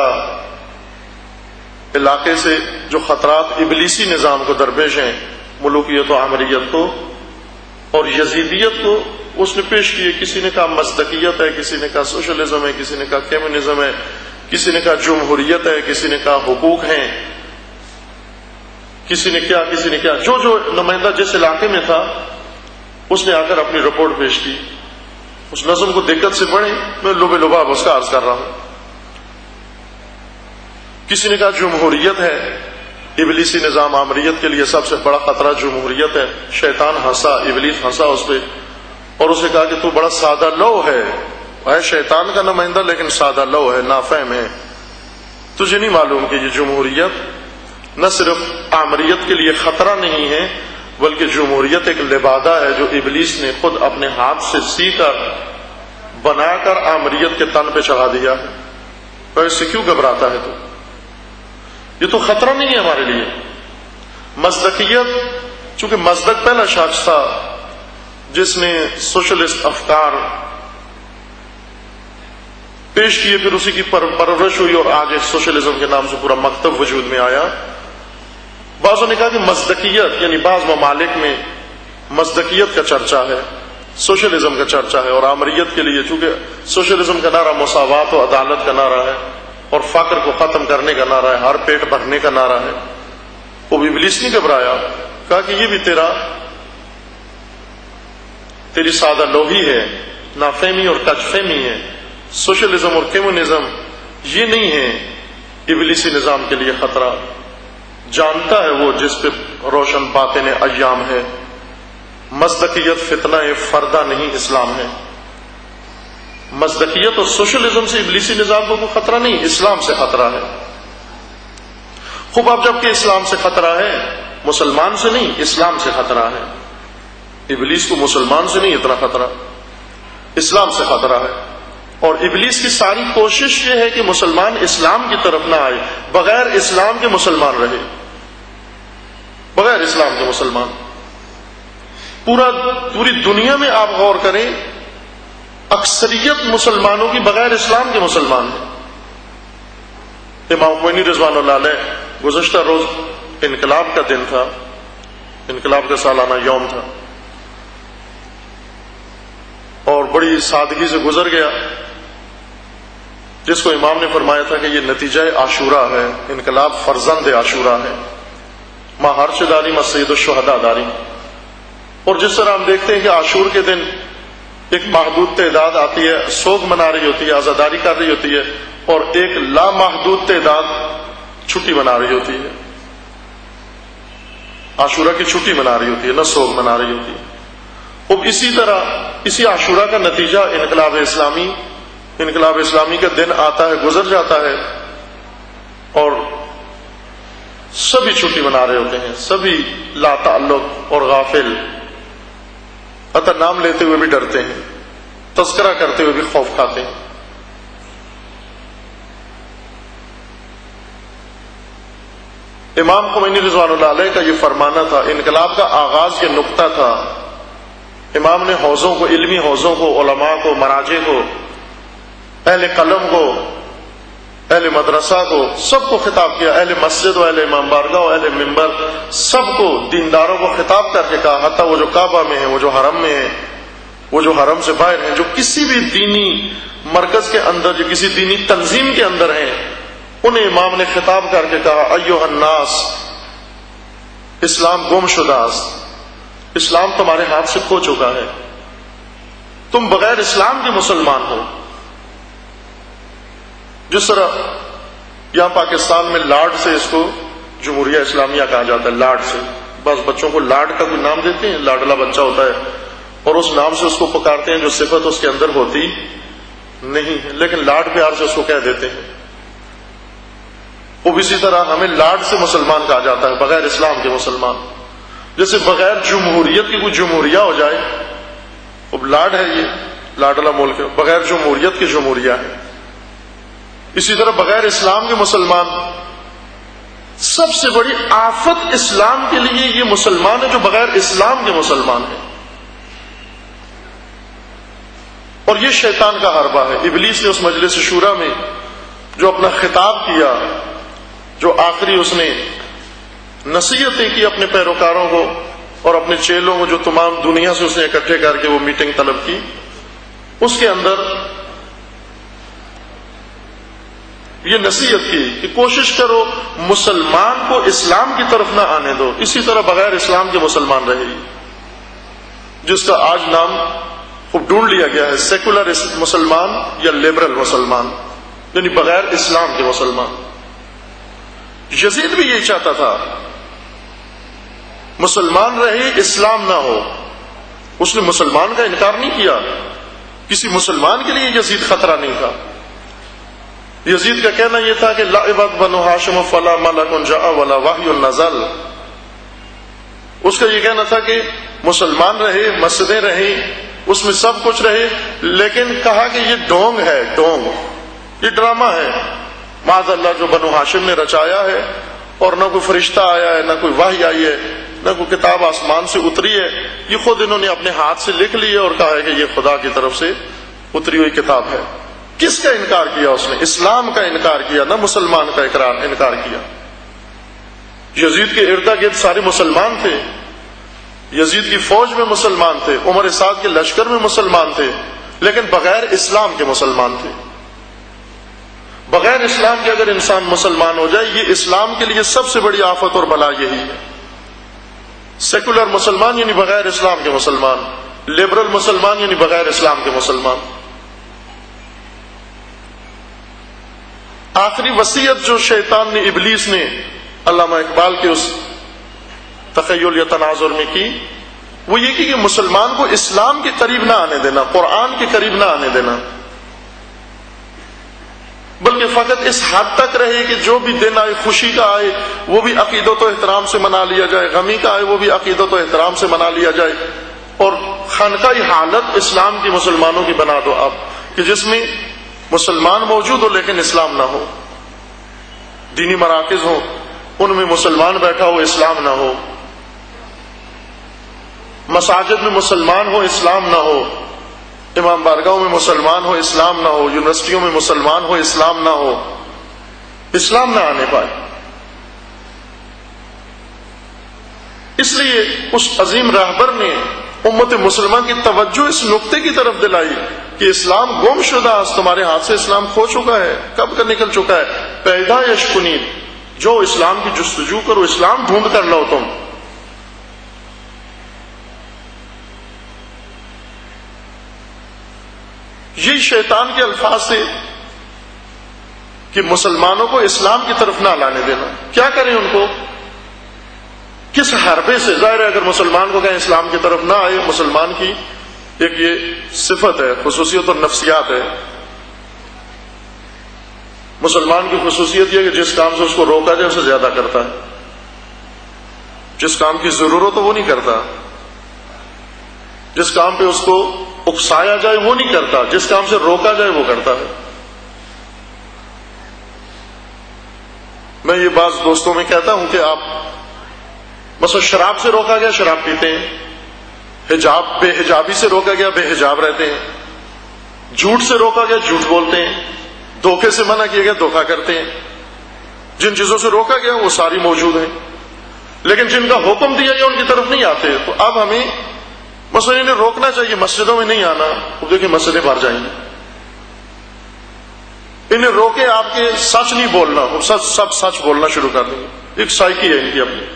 علاقے سے جو خطرات ابلیسی نظام کو درپیش ہیں، ملوکیت و آمریت کو اور یزیدیت کو، اس نے پیش کیے. کسی نے کہا مصدقیت ہے، کسی نے کہا سوشلزم ہے، کسی نے کہا کمیونزم ہے، کسی نے کہا جمہوریت ہے، کسی نے کہا حقوق ہیں، کسی نے کیا کسی نے کیا. جو جو نمائندہ جس علاقے میں تھا اس نے آ کر اپنی رپورٹ پیش کی. اس نظم کو دقت سے پڑھیں، میں لبے لباب اس کا عرض کر رہا ہوں. کسی نے کہا جمہوریت ہے، ابلیسی نظام آمریت کے لیے سب سے بڑا خطرہ جمہوریت ہے. شیطان ہنسا، ابلیس ہنسا اس پہ، اور اسے کہا کہ تو بڑا سادہ لو ہے، ہے شیطان کا نمائندہ لیکن سادہ لو ہے، نافہم ہے. تجھے نہیں معلوم کہ یہ جمہوریت نہ صرف آمریت کے لیے خطرہ نہیں ہے، بلکہ جمہوریت ایک لبادہ ہے جو ابلیس نے خود اپنے ہاتھ سے سی کر بنا کر آمریت کے تن پہ چڑھا دیا ہے. تو اس سے کیوں گھبراتا ہے؟ تو یہ تو خطرہ نہیں ہے ہمارے لیے. مصدقیت، چونکہ مصدق پہلا شخص تھا جس نے سوشلسٹ افکار پیش کیے، پھر اسی کی پرورش ہوئی اور آج سوشلزم کے نام سے پورا مکتب وجود میں آیا. بعضوں نے کہا کہ مصدقیت یعنی بعض ممالک میں مصدقیت کا چرچا ہے، سوشلزم کا چرچا ہے، اور آمریت کے لیے چونکہ سوشلزم کا نعرہ مساوات و عدالت کا نعرہ ہے اور فقر کو ختم کرنے کا نعرہ ہے، ہر پیٹ بھرنے کا نعرہ ہے. وہ بھی ابلیس نہیں گھبرایا، کہا کہ یہ بھی تیرا تیری سادہ لوہی ہے، نافہمی اور کج فہمی ہے. سوشلزم اور کمیونزم یہ نہیں ہے ابلیسی نظام کے لیے خطرہ. جانتا ہے وہ جس پہ روشن باطن ایام ہے. مصدقیت فتنہ فردہ نہیں، اسلام ہے. مصدقیت اور سوشلزم سے ابلیسی نظام کو کوئی خطرہ نہیں، اسلام سے خطرہ ہے. خوب اب جب کہ اسلام سے خطرہ ہے، مسلمان سے نہیں، اسلام سے خطرہ ہے. ابلیس کو مسلمان سے نہیں اتنا خطرہ، اسلام سے خطرہ ہے. اور ابلیس کی ساری کوشش یہ ہے کہ مسلمان اسلام کی طرف نہ آئے، بغیر اسلام کے مسلمان رہے، بغیر اسلام کے مسلمان. پورا پوری دنیا میں آپ غور کریں، اکثریت مسلمانوں کی بغیر اسلام کے مسلمان ہیں. امام خمینی رضوان اللہ علیہ گزشتہ روز انقلاب کا دن تھا، انقلاب کا سالانہ یوم تھا، اور بڑی سادگی سے گزر گیا، جس کو امام نے فرمایا تھا کہ یہ نتیجہ عاشورہ ہے، انقلاب فرزند عاشورہ ہے، ماں ہرش داری ماں سید الشہداء داری۔ اور جس طرح ہم دیکھتے ہیں کہ عاشور کے دن ایک محدود تعداد آتی ہے، سوگ منا رہی ہوتی ہے، عزاداری کر رہی ہوتی ہے، اور ایک لامحدود تعداد چھٹی منا رہی ہوتی ہے، عاشورہ کی چھٹی منا رہی ہوتی ہے، نہ سوگ منا رہی ہوتی ہے۔ اب اسی طرح اسی عاشورہ کا نتیجہ انقلاب اسلامی انقلاب اسلامی کا دن آتا ہے، گزر جاتا ہے، اور سبھی چھٹی منا رہے ہوتے ہیں، سبھی لا تعلق اور غافل، حتی نام لیتے ہوئے بھی ڈرتے ہیں، تذکرہ کرتے ہوئے بھی خوف کھاتے ہیں۔ امام خمینی رضوان اللہ علیہ کا یہ فرمانا تھا، انقلاب کا آغاز یہ نقطہ تھا۔ امام نے حوضوں کو، علمی حوضوں کو، علماء کو، مراجع کو، اہل قلم کو، اہل مدرسہ کو، سب کو خطاب کیا، اہل مسجد و اہل امام بارگاہ و اہل منبر، سب کو، دینداروں کو خطاب کر کے کہا، حتیٰ وہ جو کعبہ میں ہیں، وہ جو حرم میں ہیں، وہ جو حرم سے باہر ہیں، جو کسی بھی دینی مرکز کے اندر، جو کسی دینی تنظیم کے اندر ہیں، انہیں امام نے خطاب کر کے کہا، ایھا الناس، اسلام گم شدہ است، اسلام تمہارے ہاتھ سے کھو چکا ہے، تم بغیر اسلام کے مسلمان ہو۔ جس طرح یہاں پاکستان میں لاڈ سے اس کو جمہوریہ اسلامیہ کہا جاتا ہے، لاڈ سے، بعض بچوں کو لاڈ کا کوئی نام دیتے ہیں، لاڈلا بچہ ہوتا ہے، اور اس نام سے اس کو پکارتے ہیں جو صفت اس کے اندر ہوتی نہیں ہے، لیکن لاڈ پیار سے اس کو کہہ دیتے ہیں۔ اب اسی طرح ہمیں لاڈ سے مسلمان کہا جاتا ہے، بغیر اسلام کے مسلمان، جیسے بغیر جمہوریت کی کوئی جمہوریہ ہو جائے، اب لاڈ ہے، یہ لاڈلا ملک ہے، بغیر جمہوریت کی جمہوریہ ہے۔ اسی طرح بغیر اسلام کے مسلمان، سب سے بڑی آفت اسلام کے لیے یہ مسلمان ہے جو بغیر اسلام کے مسلمان ہے، اور یہ شیطان کا حربہ ہے۔ ابلیس نے اس مجلس شورا میں جو اپنا خطاب کیا، جو آخری اس نے نصیحتیں کی اپنے پیروکاروں کو اور اپنے چیلوں کو، جو تمام دنیا سے اس نے اکٹھے کر کے وہ میٹنگ طلب کی، اس کے اندر یہ نصیحت کی کہ کوشش کرو مسلمان کو اسلام کی طرف نہ آنے دو، اسی طرح بغیر اسلام کے مسلمان رہے، جس کا آج نام خوب ڈھونڈ لیا گیا ہے، سیکولر مسلمان یا لبرل مسلمان، یعنی بغیر اسلام کے مسلمان۔ یزید بھی یہی چاہتا تھا، مسلمان رہے، اسلام نہ ہو۔ اس نے مسلمان کا انکار نہیں کیا، کسی مسلمان کے لیے یزید خطرہ نہیں تھا۔ یزید کا کہنا یہ تھا کہ لعبت بنو ہاشم فلا ملک جاء ولا وحی نزل۔ اس کا یہ کہنا تھا کہ مسلمان رہے، مسجدیں رہیں، اس میں سب کچھ رہے، لیکن کہا کہ یہ ڈونگ ہے، ڈونگ، یہ ڈرامہ ہے، معاذ اللہ، جو بنو ہاشم نے رچایا ہے، اور نہ کوئی فرشتہ آیا ہے، نہ کوئی وحی آئی ہے، نہ کوئی کتاب آسمان سے اتری ہے، یہ خود انہوں نے اپنے ہاتھ سے لکھ لی ہے اور کہا ہے کہ یہ خدا کی طرف سے اتری ہوئی کتاب ہے۔ کس کا انکار کیا اس نے؟ اسلام کا انکار کیا، نہ مسلمان کا اقرار انکار کیا۔ یزید کے ارد گرد سارے مسلمان تھے، یزید کی فوج میں مسلمان تھے، عمر سعد کے لشکر میں مسلمان تھے، لیکن بغیر اسلام کے مسلمان تھے۔ بغیر اسلام کے اگر انسان مسلمان ہو جائے، یہ اسلام کے لیے سب سے بڑی آفت اور بلا یہی ہے۔ سیکولر مسلمان یعنی بغیر اسلام کے مسلمان، لبرل مسلمان یعنی بغیر اسلام کے مسلمان۔ آخری وصیت جو شیطان نے، ابلیس نے علامہ اقبال کے اس تخیل یا تناظر میں کی، وہ یہ کہ مسلمان کو اسلام کے قریب نہ آنے دینا، قرآن کے قریب نہ آنے دینا، بلکہ فقط اس حد تک رہے کہ جو بھی دن آئے، خوشی کا آئے وہ بھی عقیدت و احترام سے منا لیا جائے، غمی کا آئے وہ بھی عقیدت و احترام سے منا لیا جائے، اور خانقاہی حالت اسلام کی مسلمانوں کی بنا دو آپ، کہ جس میں مسلمان موجود ہو لیکن اسلام نہ ہو، دینی مراکز ہوں ان میں مسلمان بیٹھا ہو، اسلام نہ ہو، مساجد میں مسلمان ہو، اسلام نہ ہو، امام بارگاہوں میں مسلمان ہو، اسلام نہ ہو، یونیورسٹیوں میں مسلمان ہو، اسلام نہ ہو، اسلام نہ آنے پائے. اس لیے اس عظیم راہبر نے امت مسلمہ کی توجہ اس نقطے کی طرف دلائی کہ اسلام گم شدہ، تمہارے ہاتھ سے اسلام کھو چکا ہے. کب کا نکل چکا ہے؟ پیدا یشکنین، جو اسلام کی جستجو کرو، اسلام ڈھونڈ کر لو تم. یہ شیطان کے الفاظ تھے کہ مسلمانوں کو اسلام کی طرف نہ لانے دینا. کیا کریں ان کو؟ کس حربے سے؟ ظاہر ہے اگر مسلمان کو کہیں اسلام کی طرف نہ آئے، مسلمان کی ایک یہ صفت ہے، خصوصیت اور نفسیات ہے. مسلمان کی خصوصیت یہ ہے کہ جس کام سے اس کو روکا جائے اسے زیادہ کرتا ہے، جس کام کی ضرورت ہو وہ نہیں کرتا، جس کام پہ اس کو اکسایا جائے وہ نہیں کرتا، جس کام سے روکا جائے وہ کرتا ہے. میں یہ بات دوستوں میں کہتا ہوں کہ آپ مثلا شراب سے روکا گیا شراب پیتے ہیں، حجاب بے حجابی سے روکا گیا بے حجاب رہتے ہیں، جھوٹ سے روکا گیا جھوٹ بولتے ہیں، دھوکے سے منع کیا گیا دھوکا کرتے ہیں. جن چیزوں سے روکا گیا وہ ساری موجود ہیں، لیکن جن کا حکم دیا گیا ان کی طرف نہیں آتے. تو اب ہمیں مثلا انہیں روکنا چاہیے، مسجدوں میں نہیں آنا. وہ دیکھیں مسجدیں بھر جائیں گے. انہیں روکے آپ کے سچ نہیں بولنا، وہ سب سب سچ بولنا شروع کر دیں گے. ایک سائیکی ہے ان کی اپنی.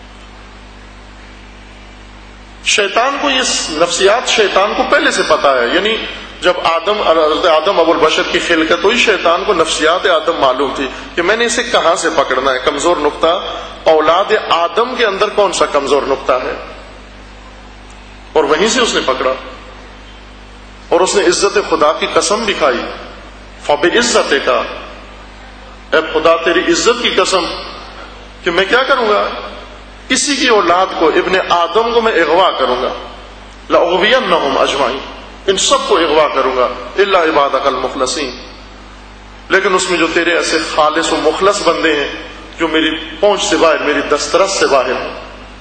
شیطان کو یہ نفسیات شیطان کو پہلے سے پتا ہے. یعنی جب آدم حضرت آدم ابو البشر کی خلقت ہوئی، شیطان کو نفسیات آدم معلوم تھی کہ میں نے اسے کہاں سے پکڑنا ہے. کمزور نقطہ اولاد آدم کے اندر کون سا کمزور نقطہ ہے، اور وہیں سے اس نے پکڑا. اور اس نے عزت خدا کی قسم بھی کھائی. فبعزت کا، اے خدا تیری عزت کی قسم کہ میں کیا کروں گا، اسی کی اولاد کو ابن آدم کو میں اغوا کروں گا. لأغوینہم اجمعین، ان سب کو اغوا کروں گا الا عبادک المخلصین، لیکن اس میں جو تیرے ایسے خالص و مخلص بندے ہیں جو میری پہنچ سے باہر، میری دسترس سے باہر ہیں.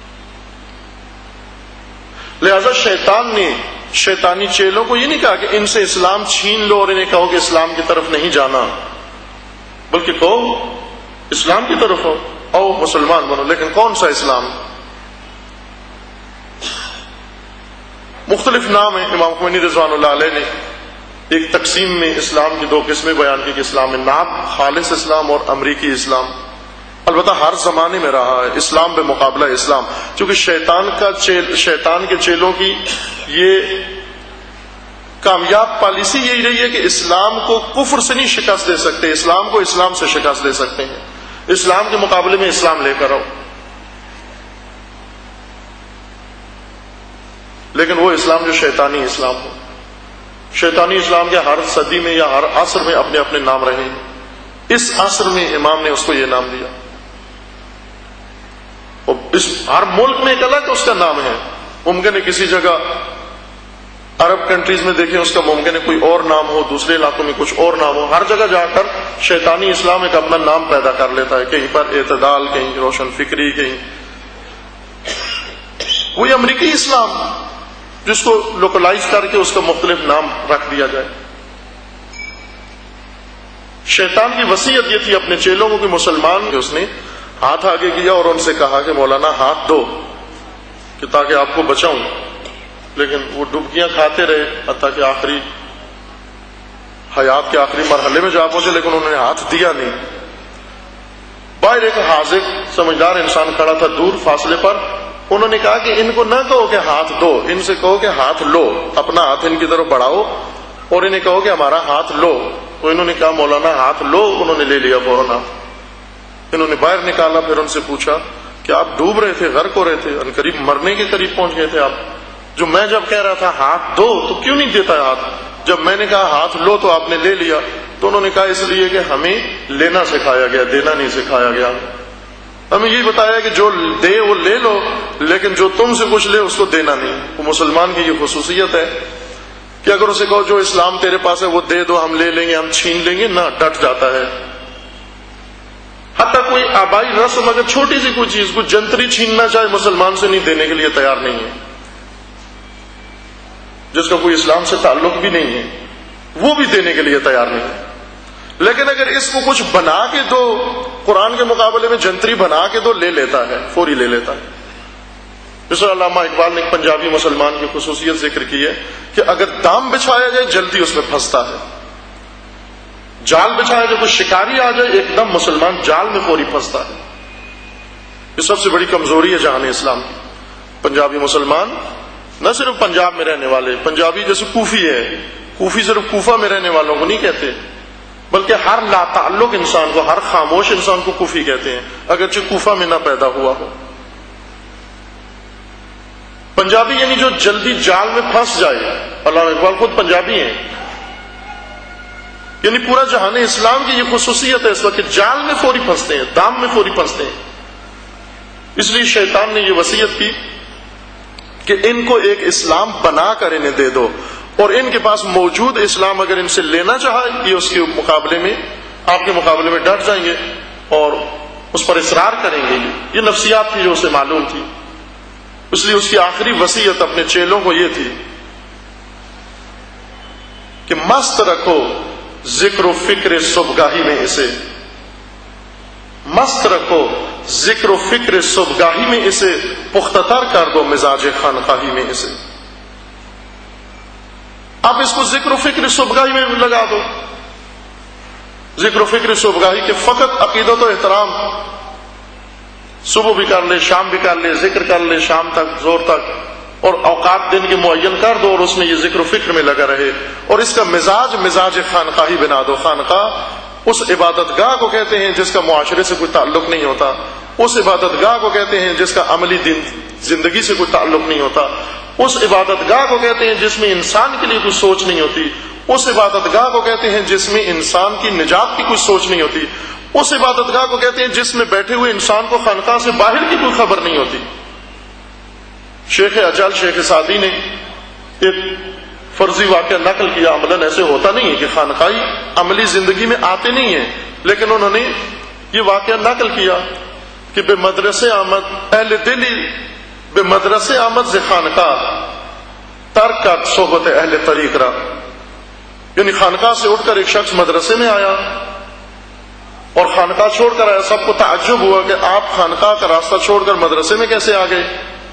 لہذا شیطان نے شیطانی چیلوں کو یہ نہیں کہا کہ ان سے اسلام چھین لو اور انہیں کہو کہ اسلام کی طرف نہیں جانا، بلکہ کہو اسلام کی طرف ہو، او مسلمان بنو. لیکن کون سا اسلام؟ مختلف نام ہیں. امام خمینی رضوان اللہ علیہ نے ایک تقسیم میں اسلام کی دو قسمیں بیان کی کہ اسلام ناب، خالص اسلام، اور امریکی اسلام. البتہ ہر زمانے میں رہا ہے اسلام بے مقابلہ اسلام، کیونکہ شیطان کا چیل شیطان کے چیلوں کی یہ کامیاب پالیسی یہی رہی ہے کہ اسلام کو کفر سے نہیں شکست دے سکتے، اسلام کو اسلام سے شکست دے سکتے ہیں. اسلام کے مقابلے میں اسلام لے کر آؤ. لیکن وہ اسلام جو شیطانی اسلام ہو، شیطانی اسلام کے ہر صدی میں یا ہر عصر میں اپنے اپنے نام رہے ہیں. اس عصر میں امام نے اس کو یہ نام دیا، اور اس ہر ملک میں ایک الگ اس کا نام ہے. ممکن ہے کسی جگہ عرب کنٹریز میں دیکھیں اس کا ممکن ہے کوئی اور نام ہو، دوسرے علاقوں میں کچھ اور نام ہو. ہر جگہ جا کر شیطانی اسلام ایک اپنا نام پیدا کر لیتا ہے، کہیں پر اعتدال، کہیں روشن فکری، کہیں کوئی امریکی اسلام جس کو لوکلائز کر کے اس کا مختلف نام رکھ دیا جائے. شیطان کی وصیت یہ تھی اپنے چیلوں کو کہ مسلمان، کہ اس نے ہاتھ آگے کیا اور ان سے کہا کہ مولانا ہاتھ دو کہ تاکہ آپ کو بچاؤں. لیکن وہ ڈبکیاں کھاتے رہے حتیٰ کہ آخری حیات کے آخری مرحلے میں جا پہنچے، لیکن انہوں نے ہاتھ دیا نہیں. باہر ایک حاذق سمجھدار انسان کھڑا تھا دور فاصلے پر. انہوں نے کہا کہ ان کو نہ کہو کہ ہاتھ دو، ان سے کہو کہ ہاتھ لو. اپنا ہاتھ ان کی طرف بڑھاؤ اور انہیں کہو کہ ہمارا ہاتھ لو. تو انہوں نے کہا مولانا ہاتھ لو. انہوں نے لے لیا فوراً. انہوں نے باہر نکالا، پھر ان سے پوچھا کہ آپ ڈوب رہے تھے، غرق ہو رہے تھے، ان قریب مرنے کے قریب پہنچ گئے تھے آپ. جو میں جب کہہ رہا تھا ہاتھ دو تو کیوں نہیں دیتا ہاتھ؟ جب میں نے کہا ہاتھ لو تو آپ نے لے لیا. تو انہوں نے کہا اس لیے کہ ہمیں لینا سکھایا گیا، دینا نہیں سکھایا گیا. ہمیں یہ بتایا کہ جو دے وہ لے لو، لیکن جو تم سے کچھ لے اس کو دینا نہیں. وہ مسلمان کی یہ خصوصیت ہے کہ اگر اسے کہو جو اسلام تیرے پاس ہے وہ دے دو، ہم لے لیں گے، ہم چھین لیں گے، نہ ڈٹ جاتا ہے. حتیٰ کوئی آبائی رسم اگر چھوٹی سی کوئی چیز، کوئی جنتری چھیننا چاہے، مسلمان سے نہیں دینے کے لیے تیار نہیں ہے. جس کا کوئی اسلام سے تعلق بھی نہیں ہے وہ بھی دینے کے لیے تیار نہیں ہے. لیکن اگر اس کو کچھ بنا کے دو، قرآن کے مقابلے میں جنتری بنا کے دو، لے لیتا ہے، فوری لے لیتا ہے۔ جس طرح علامہ اقبال نے ایک پنجابی مسلمان کی خصوصیت ذکر کی ہے کہ اگر دام بچھایا جائے جلدی اس میں پھنستا ہے، جال بچھایا جائے، کوئی شکاری آ جائے ایک دم مسلمان جال میں فوری پھنستا ہے۔ یہ سب سے بڑی کمزوری ہے جہان اسلام کی۔ پنجابی مسلمان نہ صرف پنجاب میں رہنے والے، پنجابی جیسے کوفی ہے، کوفی صرف کوفہ میں رہنے والوں کو نہیں کہتے، بلکہ ہر لا تعلق انسان کو، ہر خاموش انسان کو کوفی کہتے ہیں، اگرچہ کوفہ میں نہ پیدا ہوا ہو۔ پنجابی یعنی جو جلدی جال میں پھنس جائے۔ علامہ اقبال خود پنجابی ہیں، یعنی پورا جہان اسلام کی یہ خصوصیت ہے اس وقت کہ جال میں فوری پھنستے ہیں، دام میں فوری پھنستے ہیں۔ اس لیے شیطان نے یہ وصیت کی کہ ان کو ایک اسلام بنا کر انہیں دے دو، اور ان کے پاس موجود اسلام اگر ان سے لینا چاہا یہ اس کے مقابلے میں، آپ کے مقابلے میں ڈٹ جائیں گے اور اس پر اصرار کریں گے۔ یہ نفسیات تھی جو اسے معلوم تھی، اس لیے اس کی آخری وصیت اپنے چیلوں کو یہ تھی کہ مست رکھو ذکر و فکر صبحگاہی میں اسے، مست رکھو ذکر و فکر صبحگاہی میں اسے، پختہ تر کر دو مزاج خانقاہی میں اسے۔ آپ اس کو ذکر و فکر صبحگاہی میں لگا دو، ذکر و فکر صبحگاہی کے فقط عقیدت و احترام، صبح بھی کر لے، شام بھی کر لے، ذکر کر لے شام تک، زور تک، اور اوقات دن کے معین کر دو اور اس میں یہ ذکر و فکر میں لگا رہے، اور اس کا مزاج مزاج خانقاہی بنا دو۔ خانقاہ اس عبادت گاہ کو کہتے ہیں جس کا معاشرے سے کوئی تعلق نہیں ہوتا، اس عبادت گاہ کو کہتے ہیں جس کا عملی دن زندگی سے کوئی تعلق نہیں ہوتا، اس عبادت گاہ کو کہتے ہیں جس میں انسان کے لیے کوئی سوچ نہیں ہوتی، اس عبادت گاہ کو کہتے ہیں جس میں انسان کی نجات کی کوئی سوچ نہیں ہوتی، اس عبادت گاہ کو کہتے ہیں جس میں بیٹھے ہوئے انسان کو خانقاہ سے باہر کی کوئی خبر نہیں ہوتی۔ شیخ اجل شیخ سعدی نے ایک فرضی واقعہ نقل کیا، عملاً ایسے ہوتا نہیں ہے کہ خانقاہی عملی زندگی میں آتے نہیں ہیں، لیکن انہوں نے یہ واقعہ نقل کیا کہ بے مدرسے آمد اہل دلی، بے مدرسے آمد ز خانقاہ ترکت صحبت اہل طریق را، یعنی خانقاہ سے اٹھ کر ایک شخص مدرسے میں آیا اور خانقاہ چھوڑ کر آیا۔ سب کو تعجب ہوا کہ آپ خانقاہ کا راستہ چھوڑ کر مدرسے میں کیسے آ گئے؟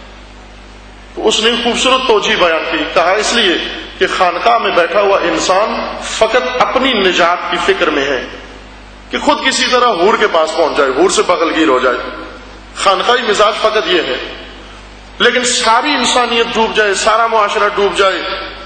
تو اس نے خوبصورت توجیہ بیان کی، کہا اس لیے کہ خانقاہ میں بیٹھا ہوا انسان فقط اپنی نجات کی فکر میں ہے کہ خود کسی طرح حور کے پاس پہنچ جائے، حور سے بغل گیر ہو جائے۔ خانقاہی مزاج فقط یہ ہے، لیکن ساری انسانیت ڈوب جائے، سارا معاشرہ ڈوب جائے،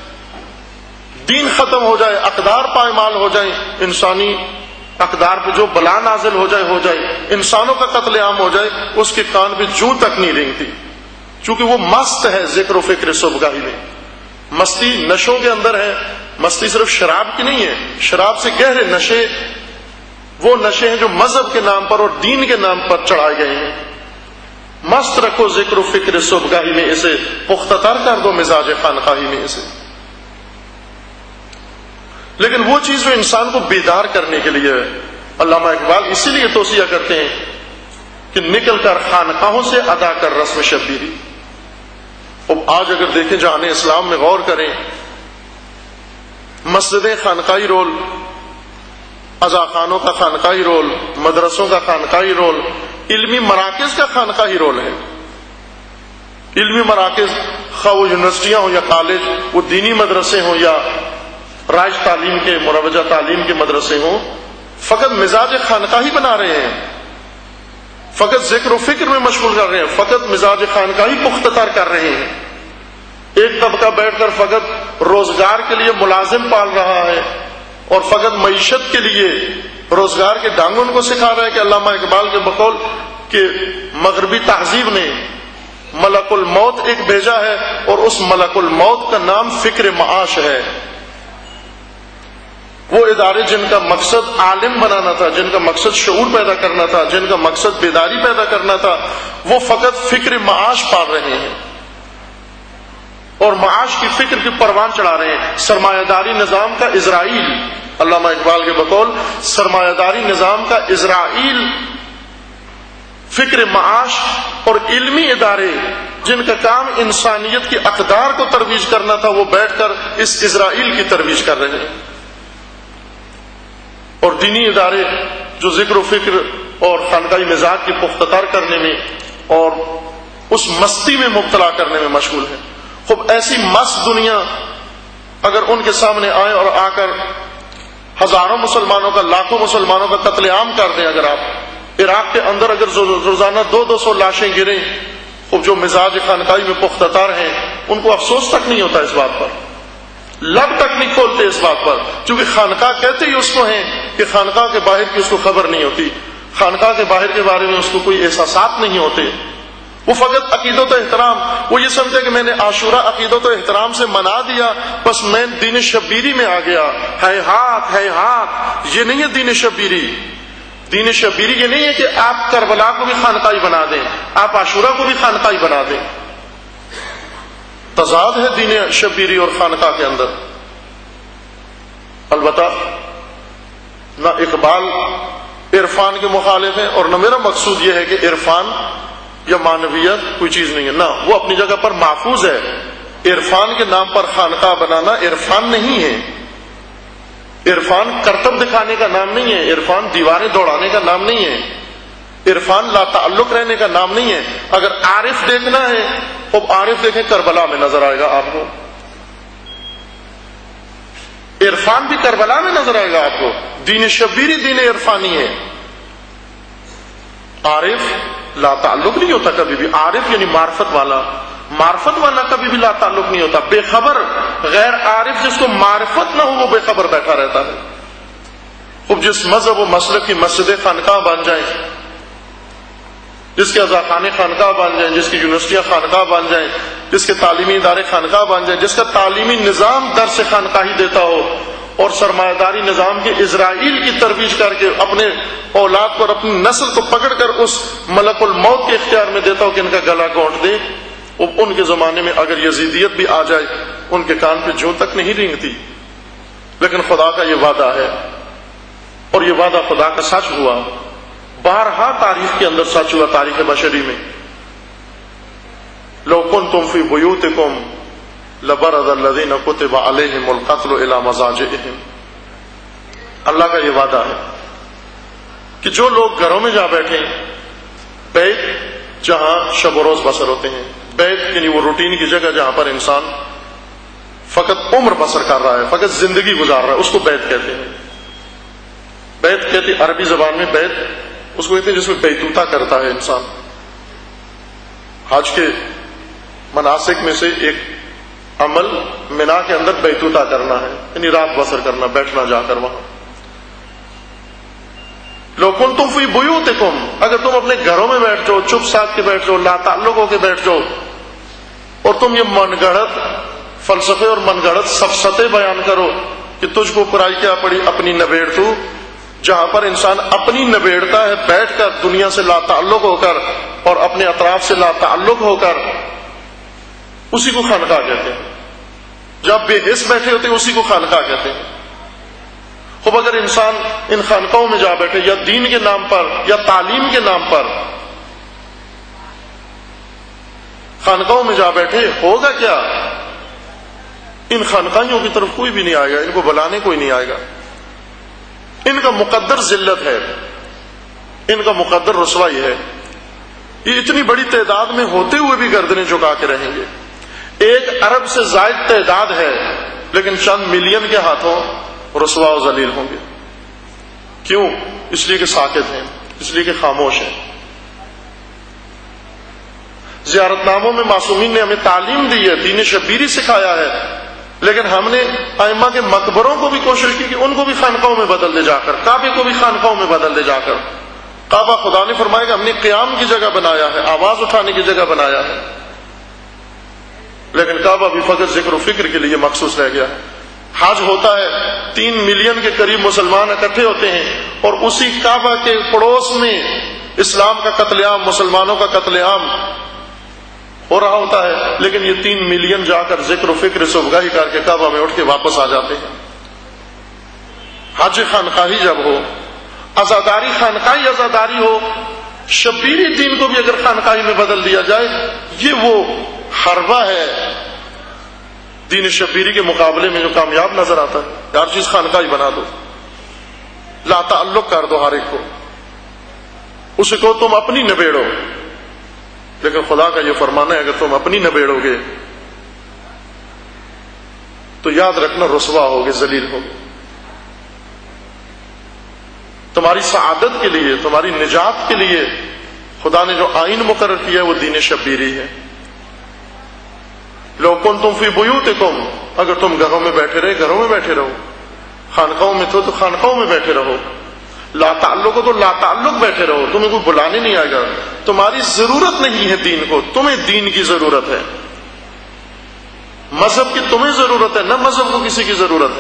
دین ختم ہو جائے، اقدار پائمال ہو جائیں، انسانی اقدار پہ جو بلا نازل ہو جائے ہو جائے، انسانوں کا قتل عام ہو جائے، اس کے کان پہ جوں تک نہیں رینگتی، چونکہ وہ مست ہے ذکر و فکر صبحگاہی میں۔ مستی نشوں کے اندر ہے، مستی صرف شراب کی نہیں ہے، شراب سے گہرے نشے وہ نشے ہیں جو مذہب کے نام پر اور دین کے نام پر چڑھائے گئے ہیں۔ مست رکھو ذکر و فکر صبحگاہی میں اسے، پختہ تر کر دو مزاج خانقاہی میں اسے۔ لیکن وہ چیز جو انسان کو بیدار کرنے کے لیے ہے، علامہ اقبال اسی لیے توصیہ کرتے ہیں کہ نکل کر خانقاہوں سے ادا کر رسم شبیری۔ اب آج اگر دیکھیں جہان اسلام میں غور کریں، مسجدیں خانقاہی رول، عزاخانوں کا خانقاہی رول، مدرسوں کا خانقاہی رول، علمی مراکز کا خانقاہی رول ہے۔ علمی مراکز خواہ وہ یونیورسٹیاں ہوں یا کالج، وہ دینی مدرسے ہوں یا رائج تعلیم کے مروجہ تعلیم کے مدرسے ہوں، فقط مزاج خانقاہی بنا رہے ہیں، فقط ذکر و فکر میں مشغول کر رہے ہیں، فقط مزاج خانقاہی پختہ تر کر رہے ہیں۔ ایک طبقہ بیٹھ کر فقط روزگار کے لیے ملازم پال رہا ہے اور فقط معیشت کے لیے روزگار کے ڈانگ ان کو سکھا رہا ہے کہ علامہ اقبال کے بقول کہ مغربی تہذیب نے ملک الموت ایک بھیجا ہے اور اس ملک الموت کا نام فکر معاش ہے۔ وہ ادارے جن کا مقصد عالم بنانا تھا، جن کا مقصد شعور پیدا کرنا تھا، جن کا مقصد بیداری پیدا کرنا تھا، وہ فقط فکر معاش پال رہے ہیں اور معاش کی فکر کی پروان چڑھا رہے ہیں۔ سرمایہ داری نظام کا اسرائیل، علامہ اقبال کے بقول سرمایہ داری نظام کا اسرائیل فکر معاش اور علمی ادارے جن کا کام انسانیت کی اقدار کو ترویج کرنا تھا، وہ بیٹھ کر اس اسرائیل کی ترویج کر رہے ہیں۔ اور دینی ادارے جو ذکر و فکر اور خانقاہی مزاج کی پختہ کرنے میں اور اس مستی میں مبتلا کرنے میں مشغول ہیں. خوب ایسی مست دنیا اگر ان کے سامنے آئے اور آ کر ہزاروں مسلمانوں کا لاکھوں مسلمانوں کا قتل عام کر دیں, اگر آپ عراق کے اندر اگر روزانہ دو دو سو لاشیں گریں, خوب جو مزاج خانقاہی میں پختہ ہیں ان کو افسوس تک نہیں ہوتا اس بات پر, لب تک نہیں کھولتے اس بات پر, کیونکہ خانقاہ کہتے ہی اس کو ہیں کہ خانقاہ کے باہر کی اس کو خبر نہیں ہوتی, خانقاہ کے باہر کے بارے میں اس کو کوئی احساسات نہیں ہوتے. وہ فقط عقیدت و احترام, وہ یہ سمجھے کہ میں نے عاشورہ عقیدت و احترام سے منا دیا, بس میں دین شبیری میں آ گیا. ہے ہاتھ ہے ہاتھ یہ نہیں ہے دین شبیری. دین شبیری یہ نہیں ہے کہ آپ کربلا کو بھی خانقاہی بنا دیں, آپ عاشورہ کو بھی خانقاہی بنا دیں. تضاد ہے دین شبیری اور خانقاہ کے اندر. البتہ نہ اقبال عرفان کے مخالف ہیں اور نہ میرا مقصود یہ ہے کہ عرفان یا معنویت کوئی چیز نہیں ہے, نہ وہ اپنی جگہ پر محفوظ ہے. عرفان کے نام پر خانقاہ بنانا عرفان نہیں ہے. عرفان کرتب دکھانے کا نام نہیں ہے, عرفان دیواریں دوڑانے کا نام نہیں ہے, عرفان لا تعلق رہنے کا نام نہیں ہے. اگر عارف دیکھنا ہے تو عارف دیکھیں کربلا میں نظر آئے گا آپ کو, عرفان بھی کربلا میں نظر آئے گا آپ کو. دین شبیری دین عرفانی ہے. عارف لا تعلق نہیں ہوتا کبھی بھی. عارف یعنی معرفت والا, معرفت والا کبھی بھی لا تعلق نہیں ہوتا. بے خبر غیر عارف جس کو معرفت نہ ہو وہ بے خبر بیٹھا رہتا ہے. اب جس مذہب و مسلک کی مسجد خانقاہ بن جائیں, جس کے اذاخانے خانقاہ بن جائیں, جس کی یونیورسٹیاں خانقاہ بن جائیں, جس کے تعلیمی ادارے خانقاہ بن جائیں, جس کا تعلیمی نظام درس خانقاہی دیتا ہو اور سرمایہ داری نظام کے اسرائیل کی ترویج کر کے اپنے اولاد پر اپنی نسل کو پکڑ کر اس ملک الموت کے اختیار میں دیتا ہو کہ ان کا گلا گھونٹ دے, ان کے زمانے میں اگر یزیدیت بھی آ جائے ان کے کان پہ جوں تک نہیں رینگتی. لیکن خدا کا یہ وعدہ ہے اور یہ وعدہ خدا کا سچ ہوا. بارہا تاریخ کے اندر سچ ہوا, تاریخ بشری میں. لو کنتم فی بیوتکم لبرز الذین کتب علیہم القتل الی مضاجعہم. اللہ کا یہ وعدہ ہے کہ جو لوگ گھروں میں جا بیٹھیں, بیت جہاں شب و روز بسر ہوتے ہیں, بیت یعنی وہ روٹین کی جگہ جہاں پر انسان فقط عمر بسر کر رہا ہے, فقط زندگی گزار رہا ہے, اس کو بیت کہتے ہیں. بیت کہتے ہیں عربی زبان میں, بیت اس کو کہتے ہیں جس میں بیتوتا کرتا ہے انسان. حج کے مناسک میں سے ایک عمل منا کے اندر بیتوتا کرنا ہے, یعنی رات بسر کرنا, بیٹھنا جا کر وہاں. لو کنتم فی بیوتکم, اگر تم اپنے گھروں میں بیٹھ جاؤ, چپ ساتھ کے بیٹھ جاؤ, لا تعلق ہو کے بیٹھ جاؤ, اور تم یہ من گڑت فلسفے اور من گڑت سفسطے بیان کرو کہ تجھ کو پرائی کیا پڑی, اپنی نبیڑ تو, جہاں پر انسان اپنی نبیڑتا ہے بیٹھ کر دنیا سے لا تعلق ہو کر اور اپنے اطراف سے لا تعلق ہو کر, اسی کو خانقاہ کہتے ہیں. جب بے حس بیٹھے ہوتے ہیں اسی کو خانقاہ کہتے ہیں. خوب اگر انسان ان خانقاہوں میں جا بیٹھے یا دین کے نام پر یا تعلیم کے نام پر خانقاہوں میں جا بیٹھے, ہوگا کیا؟ ان خانقاہیوں کی طرف کوئی بھی نہیں آئے گا, ان کو بلانے کوئی نہیں آئے گا. ان کا مقدر ذلت ہے, ان کا مقدر رسوائی ہے. یہ اتنی بڑی تعداد میں ہوتے ہوئے بھی گردنیں جھکا کے رہیں گے. ایک ارب سے زائد تعداد ہے لیکن چند ملین کے ہاتھوں رسوا و ذلیل ہوں گے. کیوں؟ اس لیے کہ ساکت ہیں, اس لیے کہ خاموش ہیں. زیارت ناموں میں معصومین نے ہمیں تعلیم دی ہے, دین شبیری سکھایا ہے, لیکن ہم نے ائمہ کے مقبروں کو بھی کوشش کی کہ ان کو بھی خانقاہوں میں بدل دے جا کر, کعبے کو بھی خانقاہوں میں بدل دے جا کر. کعبہ خدا نے فرمایا کہ ہم نے قیام کی جگہ بنایا ہے, آواز اٹھانے کی جگہ بنایا ہے, لیکن کعبہ بھی فقط ذکر و فکر کے لیے مخصوص رہ گیا ہے. حج ہوتا ہے, تین ملین کے قریب مسلمان اکٹھے ہوتے ہیں اور اسی کعبہ کے پڑوس میں اسلام کا قتل عام, مسلمانوں کا قتل عام ہو رہا ہوتا ہے, لیکن یہ تین ملین جا کر ذکر و فکر صبحگاہی کر کے کعبہ میں اٹھ کے واپس آ جاتے ہیں. حج خانقاہی جب ہو, عزاداری خانقاہی عزاداری ہو, شبیری دین کو بھی اگر خانقاہی میں بدل دیا جائے, یہ وہ حربہ ہے دین شبیری کے مقابلے میں جو کامیاب نظر آتا ہے. ہر چیز خانقاہی بنا دو, لا تعلق کر دو ہر ایک کو، اسے کو تم اپنی نبیڑو، لیکن خدا کا یہ فرمانا ہے اگر تم اپنی نبیڑو گے تو یاد رکھنا رسوا ہوگے، ذلیل ہوگے۔ تمہاری سعادت کے لیے، تمہاری نجات کے لیے خدا نے جو آئین مقرر کیا ہے وہ دین شبیری ہے۔ لو کنتم فی بیوتکم، اگر تم گھروں میں بیٹھے رہے گھروں میں بیٹھے رہو، خانقاہوں میں تو تو خانقاہوں میں بیٹھے رہو، لا تعلق ہو تو لا تعلق بیٹھے رہو، تمہیں کوئی بلانے نہیں آئے گا، تمہاری ضرورت نہیں ہے دین کو، تمہیں دین کی ضرورت ہے، مذہب کی تمہیں ضرورت ہے، نہ مذہب کو کسی کی ضرورت ہے۔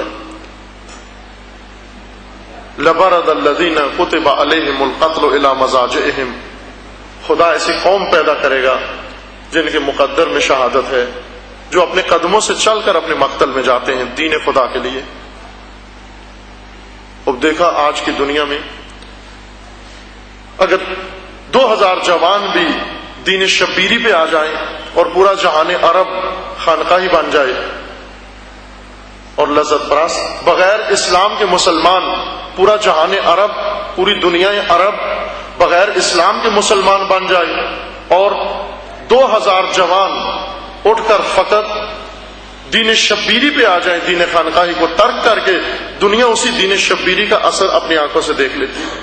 لبرد الذین کتب علیہم القتل الی مضاجعہم، خدا ایسی قوم پیدا کرے گا جن کے مقدر میں شہادت ہے، جو اپنے قدموں سے چل کر اپنے مقتل میں جاتے ہیں دین خدا کے لیے۔ اب دیکھا آج کی دنیا میں اگر دو ہزار جوان بھی دین شبیری پہ آ جائیں اور پورا جہان عرب خانقاہی بن جائے اور لذت پرست، بغیر اسلام کے مسلمان پورا جہان عرب، پوری دنیا عرب بغیر اسلام کے مسلمان بن جائے اور دو ہزار جوان اٹھ کر فقط دین شبیری پہ آ جائیں، دین خانقاہی کو ترک کر کے، دنیا اسی دین شبیری کا اثر اپنی آنکھوں سے دیکھ لیتی ہے۔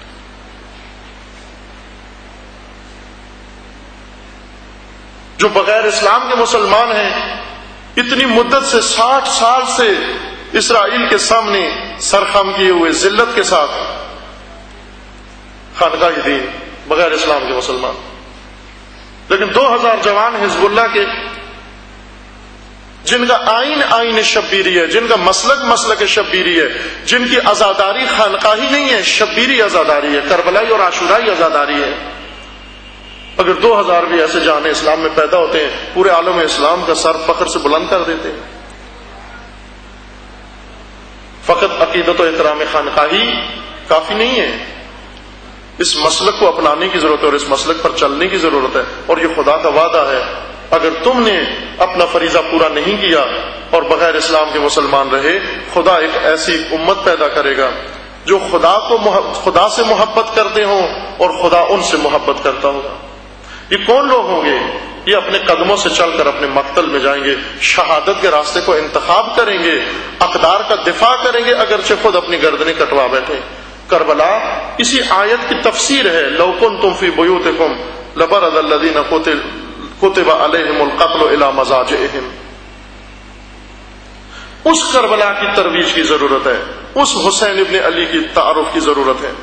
جو بغیر اسلام کے مسلمان ہیں، اتنی مدت سے ساٹھ سال سے اسرائیل کے سامنے سرخم کیے ہوئے ذلت کے ساتھ خانقاہی دین، بغیر اسلام کے مسلمان، لیکن دو ہزار جوان حزب اللہ کے، جن کا آئین آئین شبیری ہے، جن کا مسلک مسلک شبیری ہے، جن کی عزاداری خانقاہی نہیں ہے، شبیری عزاداری ہے، کربلائی اور عاشورائی عزاداری ہے۔ اگر دو ہزار بھی ایسے جہان اسلام میں پیدا ہوتے ہیں، پورے عالم اسلام کا سر فخر سے بلند کر دیتے ہیں۔ فقط عقیدت و احترام خانقاہی کافی نہیں ہے، اس مسلک کو اپنانے کی ضرورت ہے اور اس مسلک پر چلنے کی ضرورت ہے، اور یہ خدا کا وعدہ ہے اگر تم نے اپنا فریضہ پورا نہیں کیا اور بغیر اسلام کے مسلمان رہے، خدا ایک ایسی امت پیدا کرے گا جو خدا کو خدا سے محبت کرتے ہوں اور خدا ان سے محبت کرتا ہوگا۔ یہ کون لوگ ہوں گے؟ یہ اپنے قدموں سے چل کر اپنے مقتل میں جائیں گے، شہادت کے راستے کو انتخاب کریں گے، اقدار کا دفاع کریں گے اگرچہ خود اپنی گردنیں کٹوا بیٹھے۔ کربلا اسی آیت کی تفسیر ہے، لو کنتم فی بیوتکم لبرز الذین کتب علیہم القتل الی مضاجعہم۔ اس کربلا کی ترویج کی ضرورت ہے، اس حسین ابن علی کی تعارف کی ضرورت ہے۔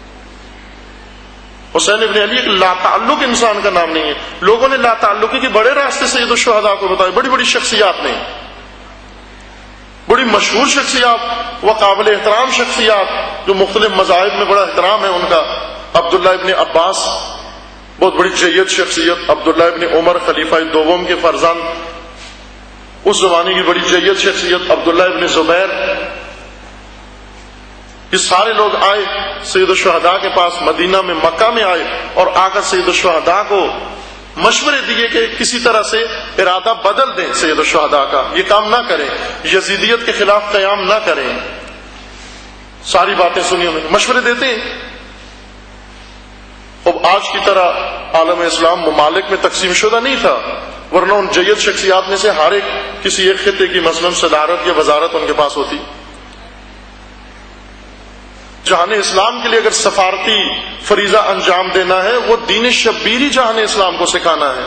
حسین ابن علی ایک لا تعلق انسان کا نام نہیں ہے، لوگوں نے لا تعلقی کے بڑے راستے سید الشہداء کو بتائے، بڑی بڑی شخصیات نے، بڑی مشہور شخصیات و قابل احترام شخصیات جو مختلف مذاہب میں بڑا احترام ہے ان کا۔ عبداللہ ابن عباس بہت بڑی جید شخصیت، عبداللہ ابن عمر خلیفہ دوم کے فرزند، اس زمانے کی بڑی جید شخصیت عبداللہ ابن زبیر، یہ سارے لوگ آئے سید الشہداء کے پاس، مدینہ میں مکہ میں آئے اور آ کر سید الشہداء کو مشورے دیے کہ کسی طرح سے ارادہ بدل دیں سید الشہداء کا، یہ کام نہ کریں، یزیدیت کے خلاف قیام نہ کریں۔ ساری باتیں سنی انہوں نے، مشورے دیتے ہیں۔ اب آج کی طرح عالم اسلام ممالک میں تقسیم شدہ نہیں تھا، ورنہ ان جید شخصیات میں سے ہر ایک کسی ایک خطے کی مثلاً صدارت یا وزارت ان کے پاس ہوتی۔ جہان اسلام کے لیے اگر سفارتی فریضہ انجام دینا ہے، وہ دین شبیری جہان اسلام کو سکھانا ہے،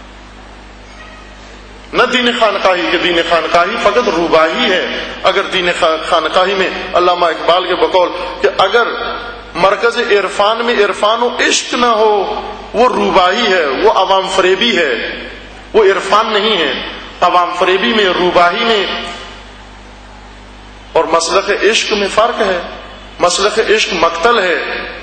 نہ دین خانقاہی کے۔ دین خانقاہی فقط روباہی ہے۔ اگر دین خانقاہی میں علامہ اقبال کے بقول کہ اگر مرکز عرفان میں عرفان و عشق نہ ہو، وہ روباہی ہے، وہ عوام فریبی ہے، وہ عرفان نہیں ہے۔ عوام فریبی میں، روباہی میں اور مسلک عشق میں فرق ہے۔ مسلک عشق مقتل ہے۔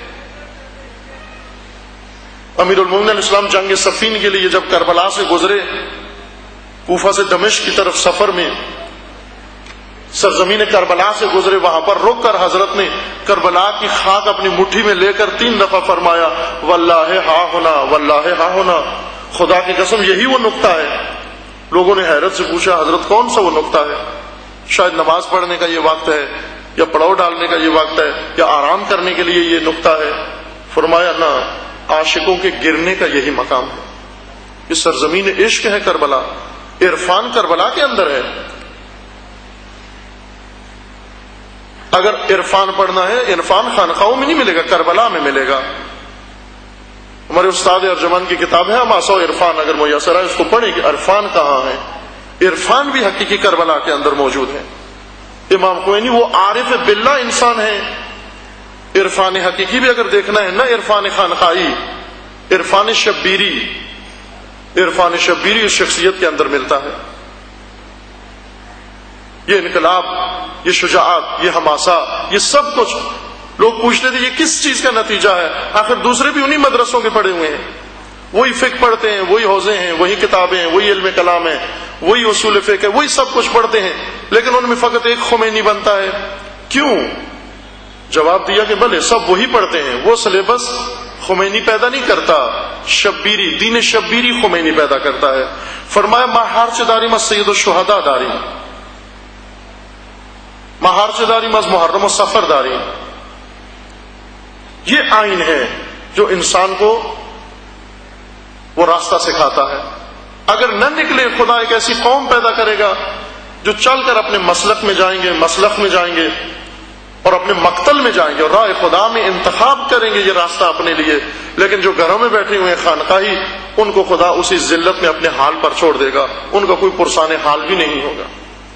امیر المومنین علیہ السلام جنگ صفین کے لیے جب کربلا سے گزرے، کوفہ سے دمشق کی طرف سفر میں سرزمین کربلا سے گزرے، وہاں پر رک کر حضرت نے کربلا کی خاک اپنی مٹھی میں لے کر تین دفعہ فرمایا واللہ ہا ہونا، واللہ ہا ہونا، خدا کی قسم یہی وہ نقطہ ہے۔ لوگوں نے حیرت سے پوچھا حضرت کون سا وہ نقطہ ہے؟ شاید نماز پڑھنے کا یہ وقت ہے، یا پڑاؤ ڈالنے کا یہ وقت ہے یا آرام کرنے کے لیے یہ نقطہ ہے؟ فرمایا نہ، عاشقوں کے گرنے کا یہی مقام ہے. یہ سرزمین عشق ہے کربلا، عرفان کربلا کے اندر ہے. اگر عرفان پڑھنا ہے، عرفان خانقاہوں میں نہیں ملے گا، کربلا میں ملے گا. ہمارے استاد ارجمن کی کتاب ہے ہماسا عرفان، اگر میسر ہے اس کو پڑھیں کہ عرفان کہاں ہے. عرفان بھی حقیقی کربلا کے اندر موجود ہے. امام خوئینی وہ عارف باللہ انسان ہے. عرفان حقیقی بھی اگر دیکھنا ہے، نہ عرفان خانقاہی، عرفان شبیری، عرفان شبیری اس شخصیت کے اندر ملتا ہے. یہ انقلاب، یہ شجاعت، یہ حماسہ، یہ سب کچھ لوگ پوچھتے تھے یہ کس چیز کا نتیجہ ہے؟ آخر دوسرے بھی انہی مدرسوں کے پڑھے ہوئے ہیں، وہی فقہ پڑھتے ہیں، وہی حوزے ہیں، وہی کتابیں ہیں، وہی علم کلام ہے، وہی اصول فقہ ہے، وہی سب کچھ پڑھتے ہیں، لیکن ان میں فقط ایک خمینی بنتا ہے. کیوں؟ جواب دیا کہ بھلے سب وہی پڑھتے ہیں، وہ سلیبس خمینی پیدا نہیں کرتا، شبیری، دین شبیری خمینی پیدا کرتا ہے. فرمایا ماہارچ داری مز سید الشہداء داری، ماہارچ داری مز محرم و سفر داری. یہ آئین ہے جو انسان کو وہ راستہ سکھاتا ہے. اگر نہ نکلے خدا ایک ایسی قوم پیدا کرے گا جو چل کر اپنے مسلک میں جائیں گے، مسلک میں جائیں گے اور اپنے مقتل میں جائیں گے اور راہ خدا میں انتخاب کریں گے یہ راستہ اپنے لیے. لیکن جو گھروں میں بیٹھے ہوئے ہیں خانقاہی، ان کو خدا اسی ذلت میں اپنے حال پر چھوڑ دے گا، ان کا کوئی پرسان حال بھی نہیں ہوگا.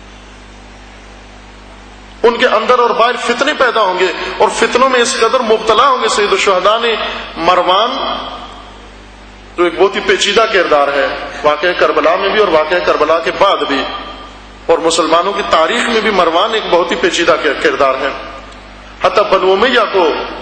ان کے اندر اور باہر فتنے پیدا ہوں گے اور فتنوں میں اس قدر مبتلا ہوں گے. سید الشہداء نے مروان جو ایک بہت ہی پیچیدہ کردار ہے واقعہ کربلا میں بھی اور واقعہ کربلا کے بعد بھی، اور مسلمانوں کی تاریخ میں بھی مروان ایک بہت ہی پیچیدہ کردار ہے. حتی بنو امیہ کو،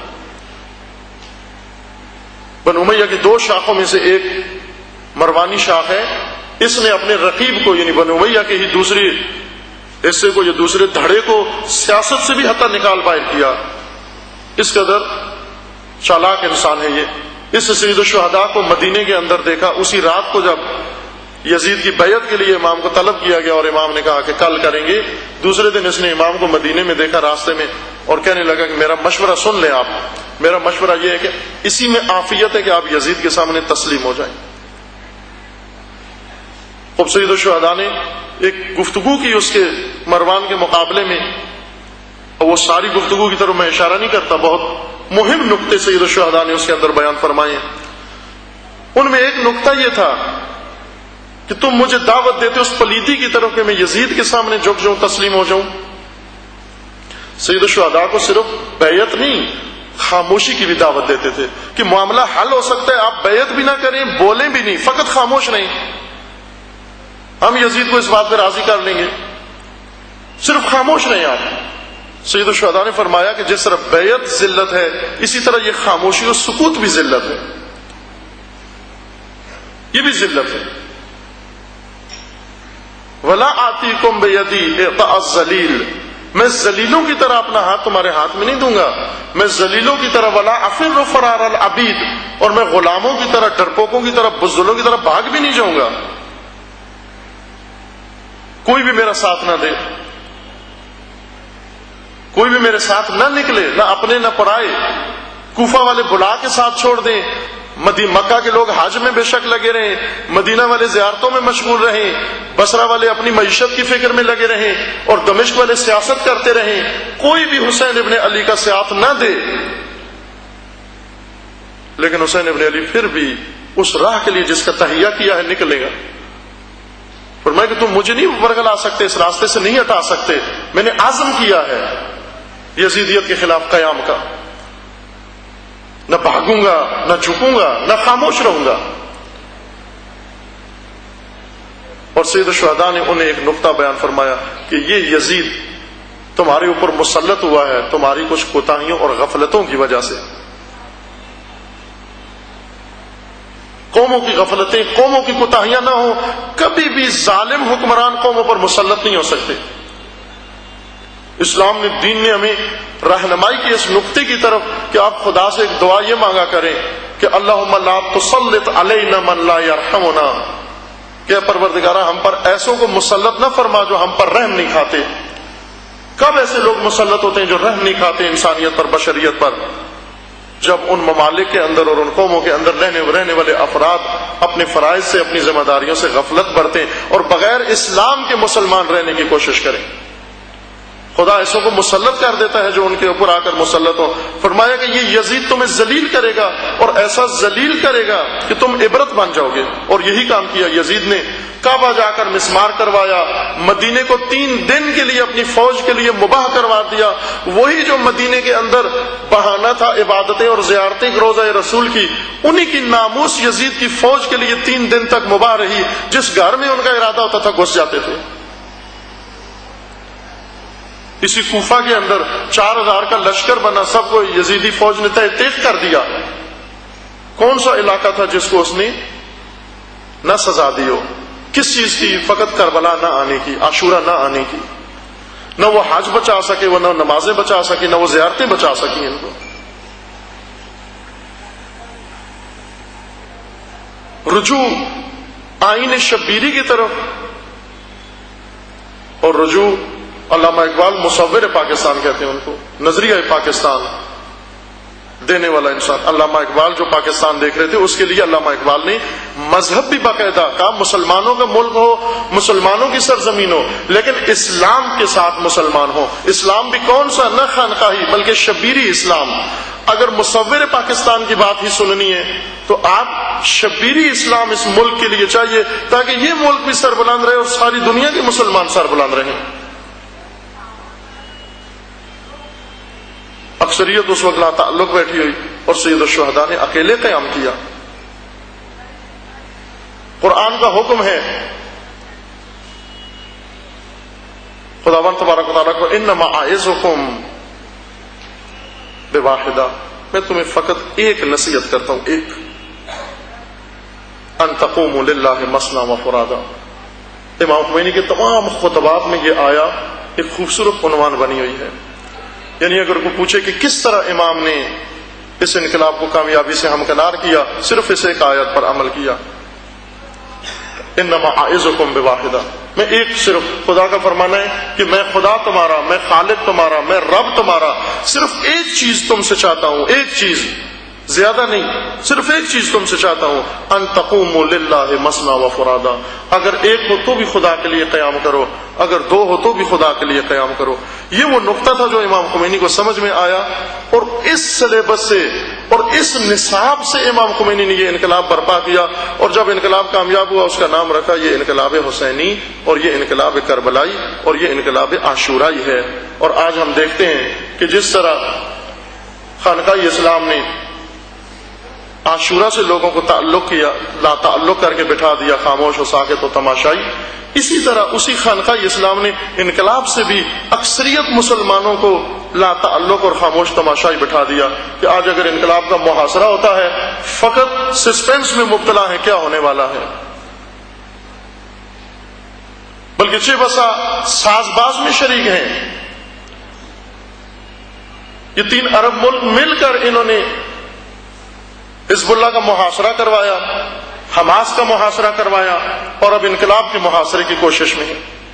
بنو امیہ کی دو شاخوں میں سے ایک مروانی شاخ ہے، اس نے اپنے رقیب کو یعنی بنو امیہ کے ہی دوسری حصے کو یا دوسرے دھڑے کو سیاست سے بھی حتی نکال باہر کیا. اس قدر چالاک انسان ہے یہ. اس سید الشہداء کو مدینے کے اندر دیکھا اسی رات کو جب یزید کی بیعت کے لیے امام کو طلب کیا گیا اور امام نے کہا کہ کل کریں گے. دوسرے دن اس نے امام کو مدینے میں دیکھا راستے میں اور کہنے لگا کہ میرا مشورہ سن لیں آپ، میرا مشورہ یہ ہے کہ اسی میں عافیت ہے کہ آپ یزید کے سامنے تسلیم ہو جائیں. اب سید الشہداء نے ایک گفتگو کی اس کے مروان کے مقابلے میں، اور وہ ساری گفتگو کی طرف میں اشارہ نہیں کرتا، بہت مہم نقطے سید الشہداء نے اس کے اندر بیان فرمائے. ان میں ایک نقطہ یہ تھا کہ تم مجھے دعوت دیتے اس پلیدی کی طرف کہ میں یزید کے سامنے جھک جاؤں، تسلیم ہو جاؤں. سید الشہداء کو صرف بیعت نہیں، خاموشی کی بھی دعوت دیتے تھے کہ معاملہ حل ہو سکتا ہے، آپ بیعت بھی نہ کریں، بولیں بھی نہیں، فقط خاموش نہیں، ہم یزید کو اس بات پہ راضی کر لیں گے، صرف خاموش نہیں آپ. سید الشہداء نے فرمایا کہ جس طرح بیعت ذلت ہے، اسی طرح یہ خاموشی اور سکوت بھی ذلت ہے، یہ بھی ذلت ہے. ولا آتیکم بیدی اعطاء الذلیل، میں ذلیلوں کی طرح اپنا ہاتھ تمہارے ہاتھ میں نہیں دوں گا. میں ذلیلوں کی طرح ولا افر فرار العبید، اور میں غلاموں کی طرح، ڈرپوکوں کی طرح، بزدلوں کی طرح بھاگ بھی نہیں جاؤں گا. کوئی بھی میرا ساتھ نہ دے، کوئی بھی میرے ساتھ نہ نکلے، نہ اپنے نہ پرائے. کوفہ والے بلا کے ساتھ چھوڑ دیں، مدینہ مکہ کے لوگ حج میں بے شک لگے رہیں، مدینہ والے زیارتوں میں مشغول رہیں، بصرہ والے اپنی معیشت کی فکر میں لگے رہیں، اور دمشق والے سیاست کرتے رہیں. کوئی بھی حسین ابن علی کا ساتھ نہ دے. لیکن حسین ابن علی پھر بھی اس راہ کے لیے جس کا تہیہ کیا ہے نکلے گا. فرمایا کہ تم مجھے نہیں برگلا سکتے، اس راستے سے نہیں ہٹا سکتے، میں نے عزم کیا ہے یزیدیت کے خلاف قیام کا. نہ بھاگوں گا، نہ جھکوں گا، نہ خاموش رہوں گا. اور سید الشہداء نے انہیں ایک نقطہ بیان فرمایا کہ یہ یزید تمہارے اوپر مسلط ہوا ہے تمہاری کچھ کوتاہیوں اور غفلتوں کی وجہ سے. قوموں کی غفلتیں، قوموں کی کوتاہیاں نہ ہوں، کبھی بھی ظالم حکمران قوموں پر مسلط نہیں ہو سکتے. اسلام نے، دین نے ہمیں رہنمائی کی اس نقطے کی طرف کہ آپ خدا سے ایک دعا یہ مانگا کریں کہ اللہم لا تسلط علینا من لا یرحمنا، کہ پروردگارہ ہم پر ایسوں کو مسلط نہ فرما جو ہم پر رحم نہیں کھاتے. کب ایسے لوگ مسلط ہوتے ہیں جو رحم نہیں کھاتے انسانیت پر، بشریت پر؟ جب ان ممالک کے اندر اور ان قوموں کے اندر رہنے رہنے والے افراد اپنے فرائض سے، اپنی ذمہ داریوں سے غفلت برتیں اور بغیر اسلام کے مسلمان رہنے کی کوشش کریں۔ خدا ایسوں کو مسلط کر دیتا ہے جو ان کے اوپر آ کر مسلط ہو۔ فرمایا کہ یہ یزید تمہیں ذلیل کرے گا اور ایسا ذلیل کرے گا کہ تم عبرت بن جاؤ گے، اور یہی کام کیا یزید نے۔ کعبہ جا کر مسمار کروایا، مدینے کو تین دن کے لیے اپنی فوج کے لیے مباح کروا دیا۔ وہی جو مدینے کے اندر بہانہ تھا عبادتیں اور زیارتیں روزہ رسول کی، انہی کی ناموس یزید کی فوج کے لیے تین دن تک مباح رہی۔ جس گھر میں ان کا ارادہ ہوتا تھا گھس جاتے تھے۔ اسی کوفہ کے اندر چار ہزار کا لشکر بنا، سب کو یزیدی فوج نے تہ تیغ کر دیا۔ کون سا علاقہ تھا جس کو اس نے نہ سزا دی ہو؟ کس چیز کی؟ فقط کربلا نہ آنے کی، عاشورہ نہ آنے کی۔ نہ وہ حج بچا سکے، وہ نہ نمازیں بچا سکی، نہ وہ زیارتیں بچا سکی ان کو۔ رجوع آئین شبیری کی طرف، اور رجوع علامہ اقبال مصور پاکستان کہتے ہیں ان کو، نظریہ پاکستان دینے والا انسان۔ علامہ اقبال جو پاکستان دیکھ رہے تھے، اس کے لیے علامہ اقبال نے مذہب بھی باقاعدہ کہا، مسلمانوں کا ملک ہو، مسلمانوں کی سرزمین ہو، لیکن اسلام کے ساتھ مسلمان ہو۔ اسلام بھی کون سا؟ نہ خانقاہی بلکہ شبیری اسلام۔ اگر مصور پاکستان کی بات ہی سننی ہے تو آپ شبیری اسلام اس ملک کے لیے چاہیے، تاکہ یہ ملک بھی سربلند رہے اور ساری دنیا کے مسلمان سربلند رہیں۔ اکثریت اس وقت لا تعلق بیٹھی ہوئی اور سید الشہداء نے اکیلے قیام کیا۔ قرآن کا حکم ہے، خداوند تبارک و تعالیٰ کو، انما اعظکم بواحدہ، میں تمہیں فقط ایک نصیحت کرتا ہوں، ایک، ان تقوموا للہ مثنی و فرادا۔ امام خمینی کے تمام خطبات میں یہ آیا ایک خوبصورت عنوان بنی ہوئی ہے۔ یعنی اگر کوئی پوچھے کہ کس طرح امام نے اس انقلاب کو کامیابی سے ہمکنار کیا، صرف اس ایک آیت پر عمل کیا، انما اعظکم بواحدہ، میں ایک، صرف خدا کا فرمانا ہے کہ میں خدا تمہارا، میں خالق تمہارا، میں رب تمہارا، صرف ایک چیز تم سے چاہتا ہوں، ایک چیز، زیادہ نہیں، صرف ایک چیز تم سے چاہتا ہوں، ان تقوموا للہ مثنی و فرادا۔ اگر ایک ہو تو بھی خدا کے لیے قیام کرو، اگر دو ہو تو بھی خدا کے لیے قیام کرو۔ یہ وہ نقطہ تھا جو امام خمینی کو سمجھ میں آیا، اور اس سلیبس سے اور اس نصاب سے امام خمینی نے یہ انقلاب برپا کیا، اور جب انقلاب کامیاب ہوا اس کا نام رکھا یہ انقلاب حسینی، اور یہ انقلاب کربلائی، اور یہ انقلاب عاشورائی ہے۔ اور آج ہم دیکھتے ہیں کہ جس طرح خانقاہ اسلام نے عاشورہ سے لوگوں کو تعلق کیا، لا تعلق کر کے بٹھا دیا، خاموش و ساکت و تماشائی، اسی طرح اسی خانقاہ اسلام نے انقلاب سے بھی اکثریت مسلمانوں کو لا تعلق اور خاموش تماشائی بٹھا دیا کہ آج اگر انقلاب کا محاصرہ ہوتا ہے فقط سسپینس میں مبتلا ہے، کیا ہونے والا ہے، بلکہ چھ بسا ساز باز میں شریک ہیں۔ یہ تین عرب ملک مل کر انہوں نے حزب اللہ کا محاصرہ کروایا، حماس کا محاصرہ کروایا، اور اب انقلاب کے محاصرے کی کوشش میں ہے۔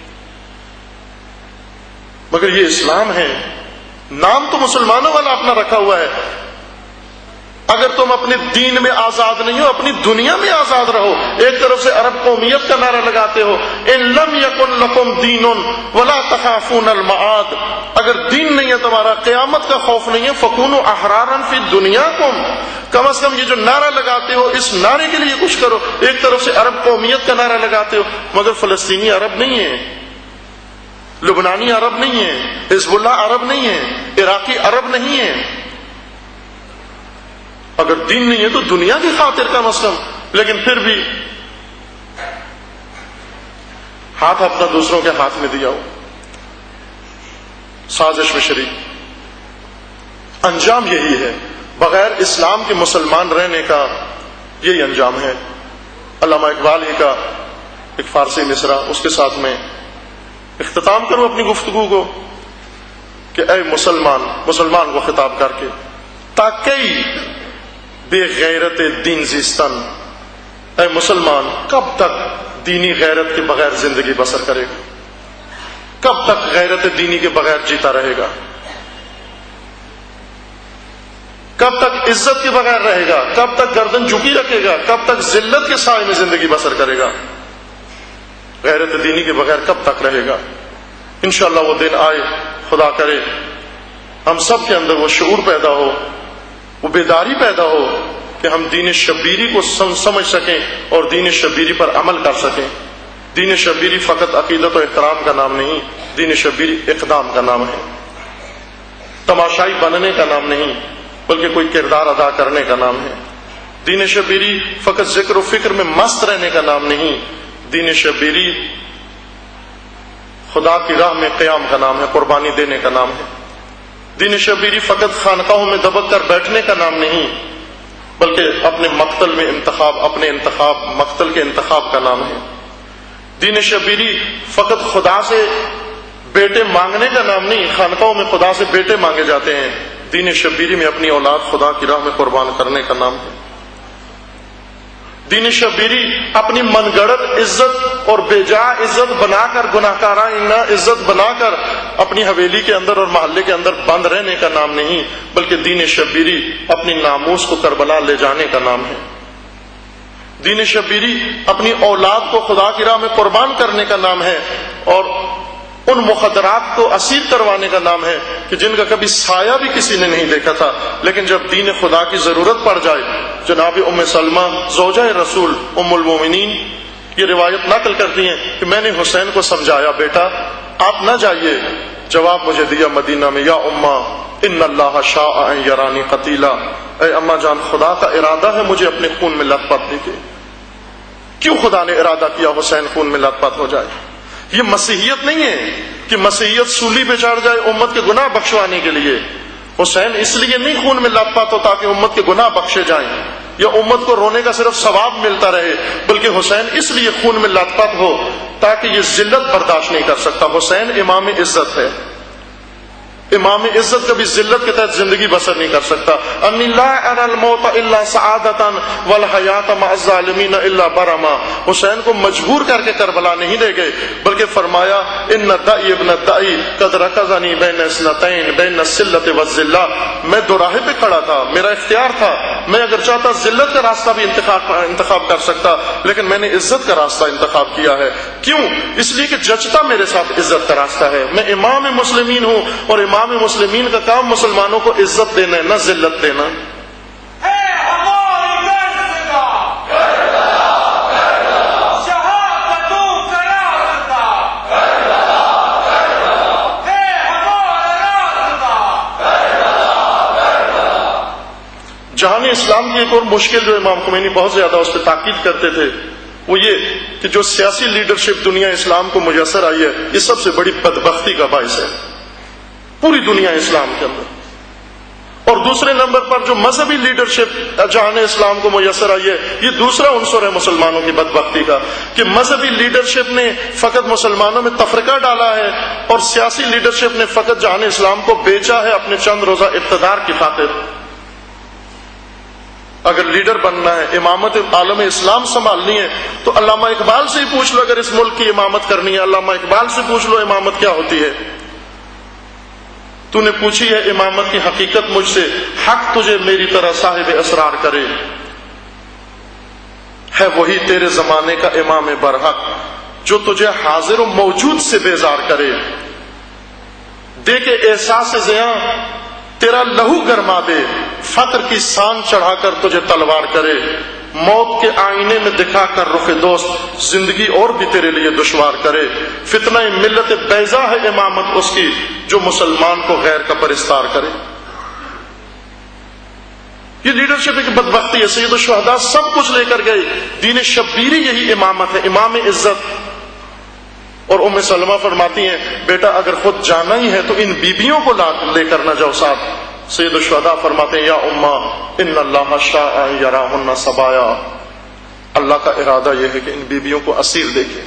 مگر یہ اسلام ہے، نام تو مسلمانوں والا اپنا رکھا ہوا ہے۔ اگر تم اپنے دین میں آزاد نہیں ہو، اپنی دنیا میں آزاد رہو۔ ایک طرف سے عرب قومیت کا نعرہ لگاتے ہو، ان لم یکن لکم دین ولا تخافون المعاد، اگر دین نہیں ہے تمہارا، قیامت کا خوف نہیں ہے، فکونوا احرارا فی دنیاکم، کم از کم یہ جو نعرہ لگاتے ہو اس نعرے کے لیے کچھ کرو۔ ایک طرف سے عرب قومیت کا نعرہ لگاتے ہو، مگر فلسطینی عرب نہیں ہے، لبنانی عرب نہیں ہے، حزب اللہ عرب نہیں ہے، عراقی عرب نہیں ہے۔ اگر دین نہیں ہے تو دنیا کی خاطر کم از کم، لیکن پھر بھی ہاتھ اپنا دوسروں کے ہاتھ میں دیا ہو، سازش میں شریک۔ انجام یہی ہے، بغیر اسلام کے مسلمان رہنے کا یہی انجام ہے۔ علامہ اقبال ہی کا ایک فارسی مصرع، اس کے ساتھ میں اختتام کروں اپنی گفتگو کو کہ اے مسلمان، مسلمان کو خطاب کر کے، تاکئی بے غیرت دین زیستن، اے مسلمان کب تک دینی غیرت کے بغیر زندگی بسر کرے گا؟ کب تک غیرت دینی کے بغیر جیتا رہے گا؟ کب تک عزت کے بغیر رہے گا؟ کب تک گردن جھکی رکھے گا؟ کب تک ذلت کے سائے میں زندگی بسر کرے گا؟ غیرت دینی کے بغیر کب تک رہے گا؟ انشاءاللہ وہ دن آئے، خدا کرے ہم سب کے اندر وہ شعور پیدا ہو، وہ بیداری پیدا ہو کہ ہم دین شبیری کو سمجھ سکیں اور دین شبیری پر عمل کر سکیں۔ دین شبیری فقط عقیدت و احترام کا نام نہیں، دین شبیری اقدام کا نام ہے، تماشائی بننے کا نام نہیں بلکہ کوئی کردار ادا کرنے کا نام ہے۔ دین شبیری فقط ذکر و فکر میں مست رہنے کا نام نہیں، دین شبیری خدا کی راہ میں قیام کا نام ہے، قربانی دینے کا نام ہے۔ دین شبیری فقط خانقاہوں میں دبک کر بیٹھنے کا نام نہیں بلکہ اپنے مقتل میں انتخاب، اپنے انتخاب مقتل کے انتخاب کا نام ہے۔ دین شبیری فقط خدا سے بیٹے مانگنے کا نام نہیں، خانقاہوں میں خدا سے بیٹے مانگے جاتے ہیں، دین شبیری میں اپنی اولاد خدا کی راہ میں قربان کرنے کا نام ہے۔ دین شبیری اپنی من گڑت عزت اور بے جا عزت بنا کر، گناہ کارانہ عزت بنا کر اپنی حویلی کے اندر اور محلے کے اندر بند رہنے کا نام نہیں بلکہ دین شبیری اپنی ناموس کو کربلا لے جانے کا نام ہے۔ دین شبیری اپنی اولاد کو خدا کی راہ میں قربان کرنے کا نام ہے اور ان مخدرات کو اسیر کروانے کا نام ہے کہ جن کا کبھی سایہ بھی کسی نے نہیں دیکھا تھا، لیکن جب دین خدا کی ضرورت پڑ جائے، جناب ام سلمہ زوجہ رسول ام المومنین یہ روایت نقل کرتی ہیں کہ میں نے حسین کو سمجھایا، بیٹا آپ نہ جائیے، جواب مجھے دیا مدینہ میں، یا اماں ان اللہ شاء ان یرانی قتیلا، اے اماں جان خدا کا ارادہ ہے مجھے اپنے خون میں لت پت دیکھے۔ کیوں خدا نے ارادہ کیا حسین خون میں لت پت ہو جائے؟ یہ مسیحیت نہیں ہے کہ مسیحیت سولی پہ چڑھ جائے امت کے گناہ بخشوانے کے لیے۔ حسین اس لیے نہیں خون میں لت پت ہو تاکہ امت کے گناہ بخشے جائیں یا امت کو رونے کا صرف ثواب ملتا رہے، بلکہ حسین اس لیے خون میں لت پت ہو تاکہ یہ ذلت برداشت نہیں کر سکتا۔ حسین امام عزت ہے، امام عزت کبھی ذلت کے تحت زندگی بسر نہیں کر سکتا۔ انی لا اری الموت الا سعادۃ والحیات مع الظالمین الا برما، حسین کو مجبور کر کے کربلا نہیں لے گئے بلکہ فرمایا ان دعی ابن دعی قد رکزنی بین اثنتین بین الذلۃ والذلہ، میں دو راہ پہ کھڑا تھا، میرا اختیار تھا، میں اگر چاہتا ذلت کا راستہ بھی انتخاب انتخاب کر سکتا لیکن میں نے عزت کا راستہ انتخاب کیا ہے۔ کیوں؟ اس لیے کہ جچتا میرے ساتھ عزت کا راستہ ہے، میں امام مسلمین ہوں اور امام مسلمین کا کام مسلمانوں کو عزت دینا ہے نہ ذلت دینا۔ جہان اسلام کی ایک اور مشکل جو امام خمینی بہت زیادہ اس پہ تاکید کرتے تھے وہ یہ کہ جو سیاسی لیڈرشپ دنیا اسلام کو میسر آئی ہے یہ سب سے بڑی بدبختی کا باعث ہے پوری دنیا اسلام کے اندر، اور دوسرے نمبر پر جو مذہبی لیڈرشپ جہان اسلام کو میسر آئی ہے یہ دوسرا عنصر ہے مسلمانوں کی بدبختی کا کہ مذہبی لیڈرشپ نے فقط مسلمانوں میں تفرقہ ڈالا ہے اور سیاسی لیڈرشپ نے فقط جہان اسلام کو بیچا ہے اپنے چند روزہ اقتدار کی خاطر۔ اگر لیڈر بننا ہے، امامت عالم اسلام سنبھالنی ہے تو علامہ اقبال سے ہی پوچھ لو، اگر اس ملک کی امامت کرنی ہے علامہ اقبال سے پوچھ لو امامت کیا ہوتی ہے۔ تو نے پوچھی ہے امامت کی حقیقت مجھ سے، حق تجھے میری طرح صاحب اسرار کرے، ہے وہی تیرے زمانے کا امام برحق جو تجھے حاضر و موجود سے بیزار کرے، دے کے احساس زیاں تیرا لہو گرما دے، فقر کی سان چڑھا کر تجھے تلوار کرے، موت کے آئینے میں دکھا کر رخ دوست زندگی اور بھی تیرے لیے دشوار کرے، فتنہ ملت بیضا ہے امامت اس کی جو مسلمان کو غیر کا پرستار کرے۔ یہ لیڈرشپ ایک بدبختی ہے، سید الشہداء سب کچھ لے کر گئے، دین شبیری یہی امامت ہے، امام عزت۔ اور ام سلمہ فرماتی ہیں بیٹا اگر خود جانا ہی ہے تو ان بیبیوں کو لے کر نہ جاؤ ساتھ۔ سید الشہداء فرماتے ہیں یا اماں ان اللہ شاء یراہن سبایا، اللہ کا ارادہ یہ ہے کہ ان بیبیوں کو اسیر دیکھے،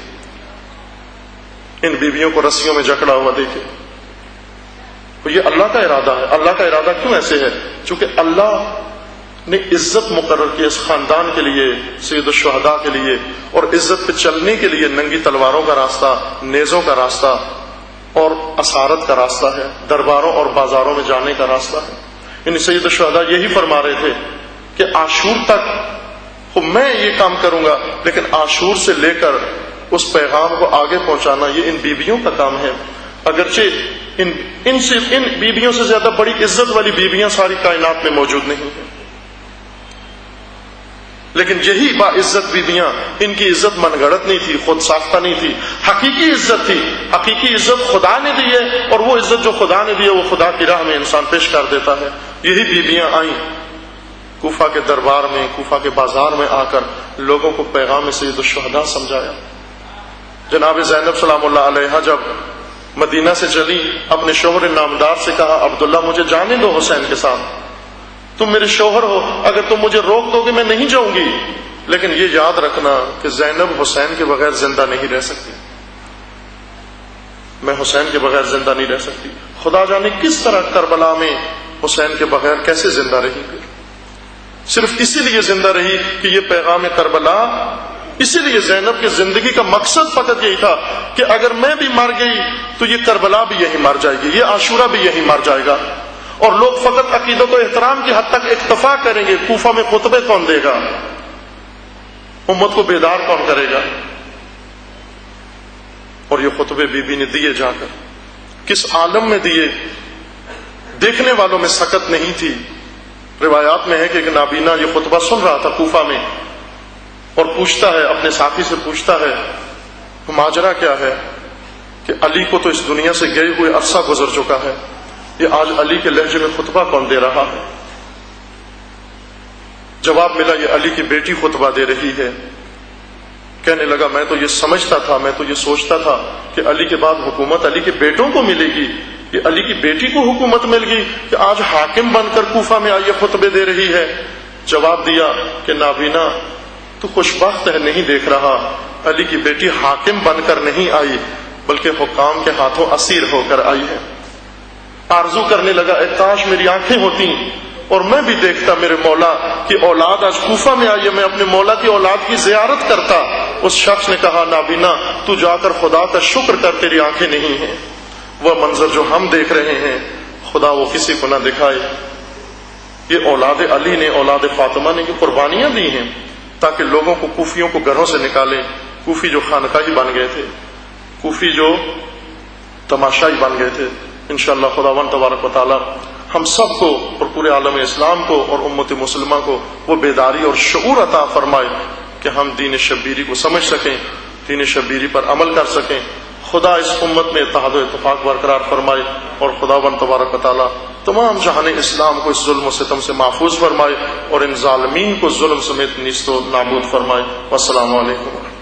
ان بیبیوں کو رسیوں میں جکڑا ہوا دیکھے۔ تو یہ اللہ کا ارادہ ہے۔ اللہ کا ارادہ کیوں ایسے ہے؟ چونکہ اللہ نے عزت مقرر کی اس خاندان کے لیے، سید الشہداء کے لیے، اور عزت پہ چلنے کے لیے ننگی تلواروں کا راستہ، نیزوں کا راستہ اور اسارت کا راستہ ہے، درباروں اور بازاروں میں جانے کا راستہ ہے۔ یعنی سید الشہداء یہی فرما رہے تھے کہ عاشور تک میں یہ کام کروں گا، لیکن عاشور سے لے کر اس پیغام کو آگے پہنچانا یہ ان بیویوں کا کام ہے۔ اگرچہ ان ان سے ان بیویوں سے زیادہ بڑی عزت والی بیویاں ساری کائنات میں موجود نہیں ہیں، لیکن یہی باعزت بیویاں، ان کی عزت من گھڑت نہیں تھی، خود ساختہ نہیں تھی، حقیقی عزت تھی۔ حقیقی عزت خدا نے دی ہے، اور وہ عزت جو خدا نے دی ہے وہ خدا کی راہ میں انسان پیش کر دیتا ہے۔ یہی بیویاں آئیں کوفہ کے دربار میں، کوفہ کے بازار میں آ کر لوگوں کو پیغام سید الشہداء سمجھایا۔ جناب زینب سلام اللہ علیہا جب مدینہ سے چلی، اپنے شوہر نامدار سے کہا عبداللہ مجھے جانے دو حسین کے ساتھ، تم میرے شوہر ہو، اگر تم مجھے روک دو گے میں نہیں جاؤں گی، لیکن یہ یاد رکھنا کہ زینب حسین کے بغیر زندہ نہیں رہ سکتی، میں حسین کے بغیر زندہ نہیں رہ سکتی۔ خدا جانے کس طرح کربلا میں حسین کے بغیر کیسے زندہ رہی، صرف اسی لیے زندہ رہی کہ یہ پیغام کربلا، اسی لیے زینب کی زندگی کا مقصد فقط یہی تھا کہ اگر میں بھی مر گئی تو یہ کربلا بھی یہی مر جائے گی، یہ عاشورہ بھی یہی مر جائے گا، اور لوگ فقط عقیدت و احترام کی حد تک اکتفا کریں گے۔ کوفہ میں خطبے کون دے گا، امت کو بیدار کون کرے گا؟ اور یہ خطبے بی بی نے دیے جا کر کس عالم میں دیے، دیکھنے والوں میں سکت نہیں تھی۔ روایات میں ہے کہ ایک نابینا یہ خطبہ سن رہا تھا کوفہ میں، اور پوچھتا ہے اپنے ساتھی سے، پوچھتا ہے ماجرا کیا ہے کہ علی کو تو اس دنیا سے گئے ہوئے عرصہ گزر چکا ہے، یہ آج علی کے لہجے میں خطبہ کون دے رہا ہے؟ جواب ملا یہ علی کی بیٹی خطبہ دے رہی ہے۔ کہنے لگا میں تو یہ سمجھتا تھا، میں تو یہ سوچتا تھا کہ علی کے بعد حکومت علی کے بیٹوں کو ملے گی، یہ علی کی بیٹی کو حکومت مل گئی کہ آج حاکم بن کر کوفہ میں آئیے خطبے دے رہی ہے۔ جواب دیا کہ نابینا تو خوشبخت ہے، نہیں دیکھ رہا، علی کی بیٹی حاکم بن کر نہیں آئی بلکہ حکام کے ہاتھوں اسیر ہو کر آئی ہے۔ آرزو کرنے لگا اے کاش میری آنکھیں ہوتی اور میں بھی دیکھتا میرے مولا کی اولاد آج کوفہ میں آئی ہے، میں اپنے مولا کی اولاد کی زیارت کرتا۔ اس شخص نے کہا نابینا تو جا کر خدا کا شکر کر، تیری آنکھیں نہیں ہیں، وہ منظر جو ہم دیکھ رہے ہیں خدا وہ کسی کو نہ دکھائے۔ یہ اولاد علی نے، اولاد فاطمہ نے یہ قربانیاں دی ہیں تاکہ لوگوں کو، کوفیوں کو گھروں سے نکالیں۔ کوفی جو خانقاہی بن گئے تھے، کوفی جو تماشائی بن گئے تھے، انشاءاللہ خداوند تبارک و تعالی ہم سب کو اور پورے عالم اسلام کو اور امت مسلمہ کو وہ بیداری اور شعور عطا فرمائے کہ ہم دین شبیری کو سمجھ سکیں، دین شبیری پر عمل کر سکیں۔ خدا اس امت میں اتحاد و اتفاق برقرار فرمائے، اور خداوند تبارک و تعالی تمام جہان اسلام کو اس ظلم و ستم سے محفوظ فرمائے، اور ان ظالمین کو ظلم سمیت نیست و نابود فرمائے۔ والسلام علیکم۔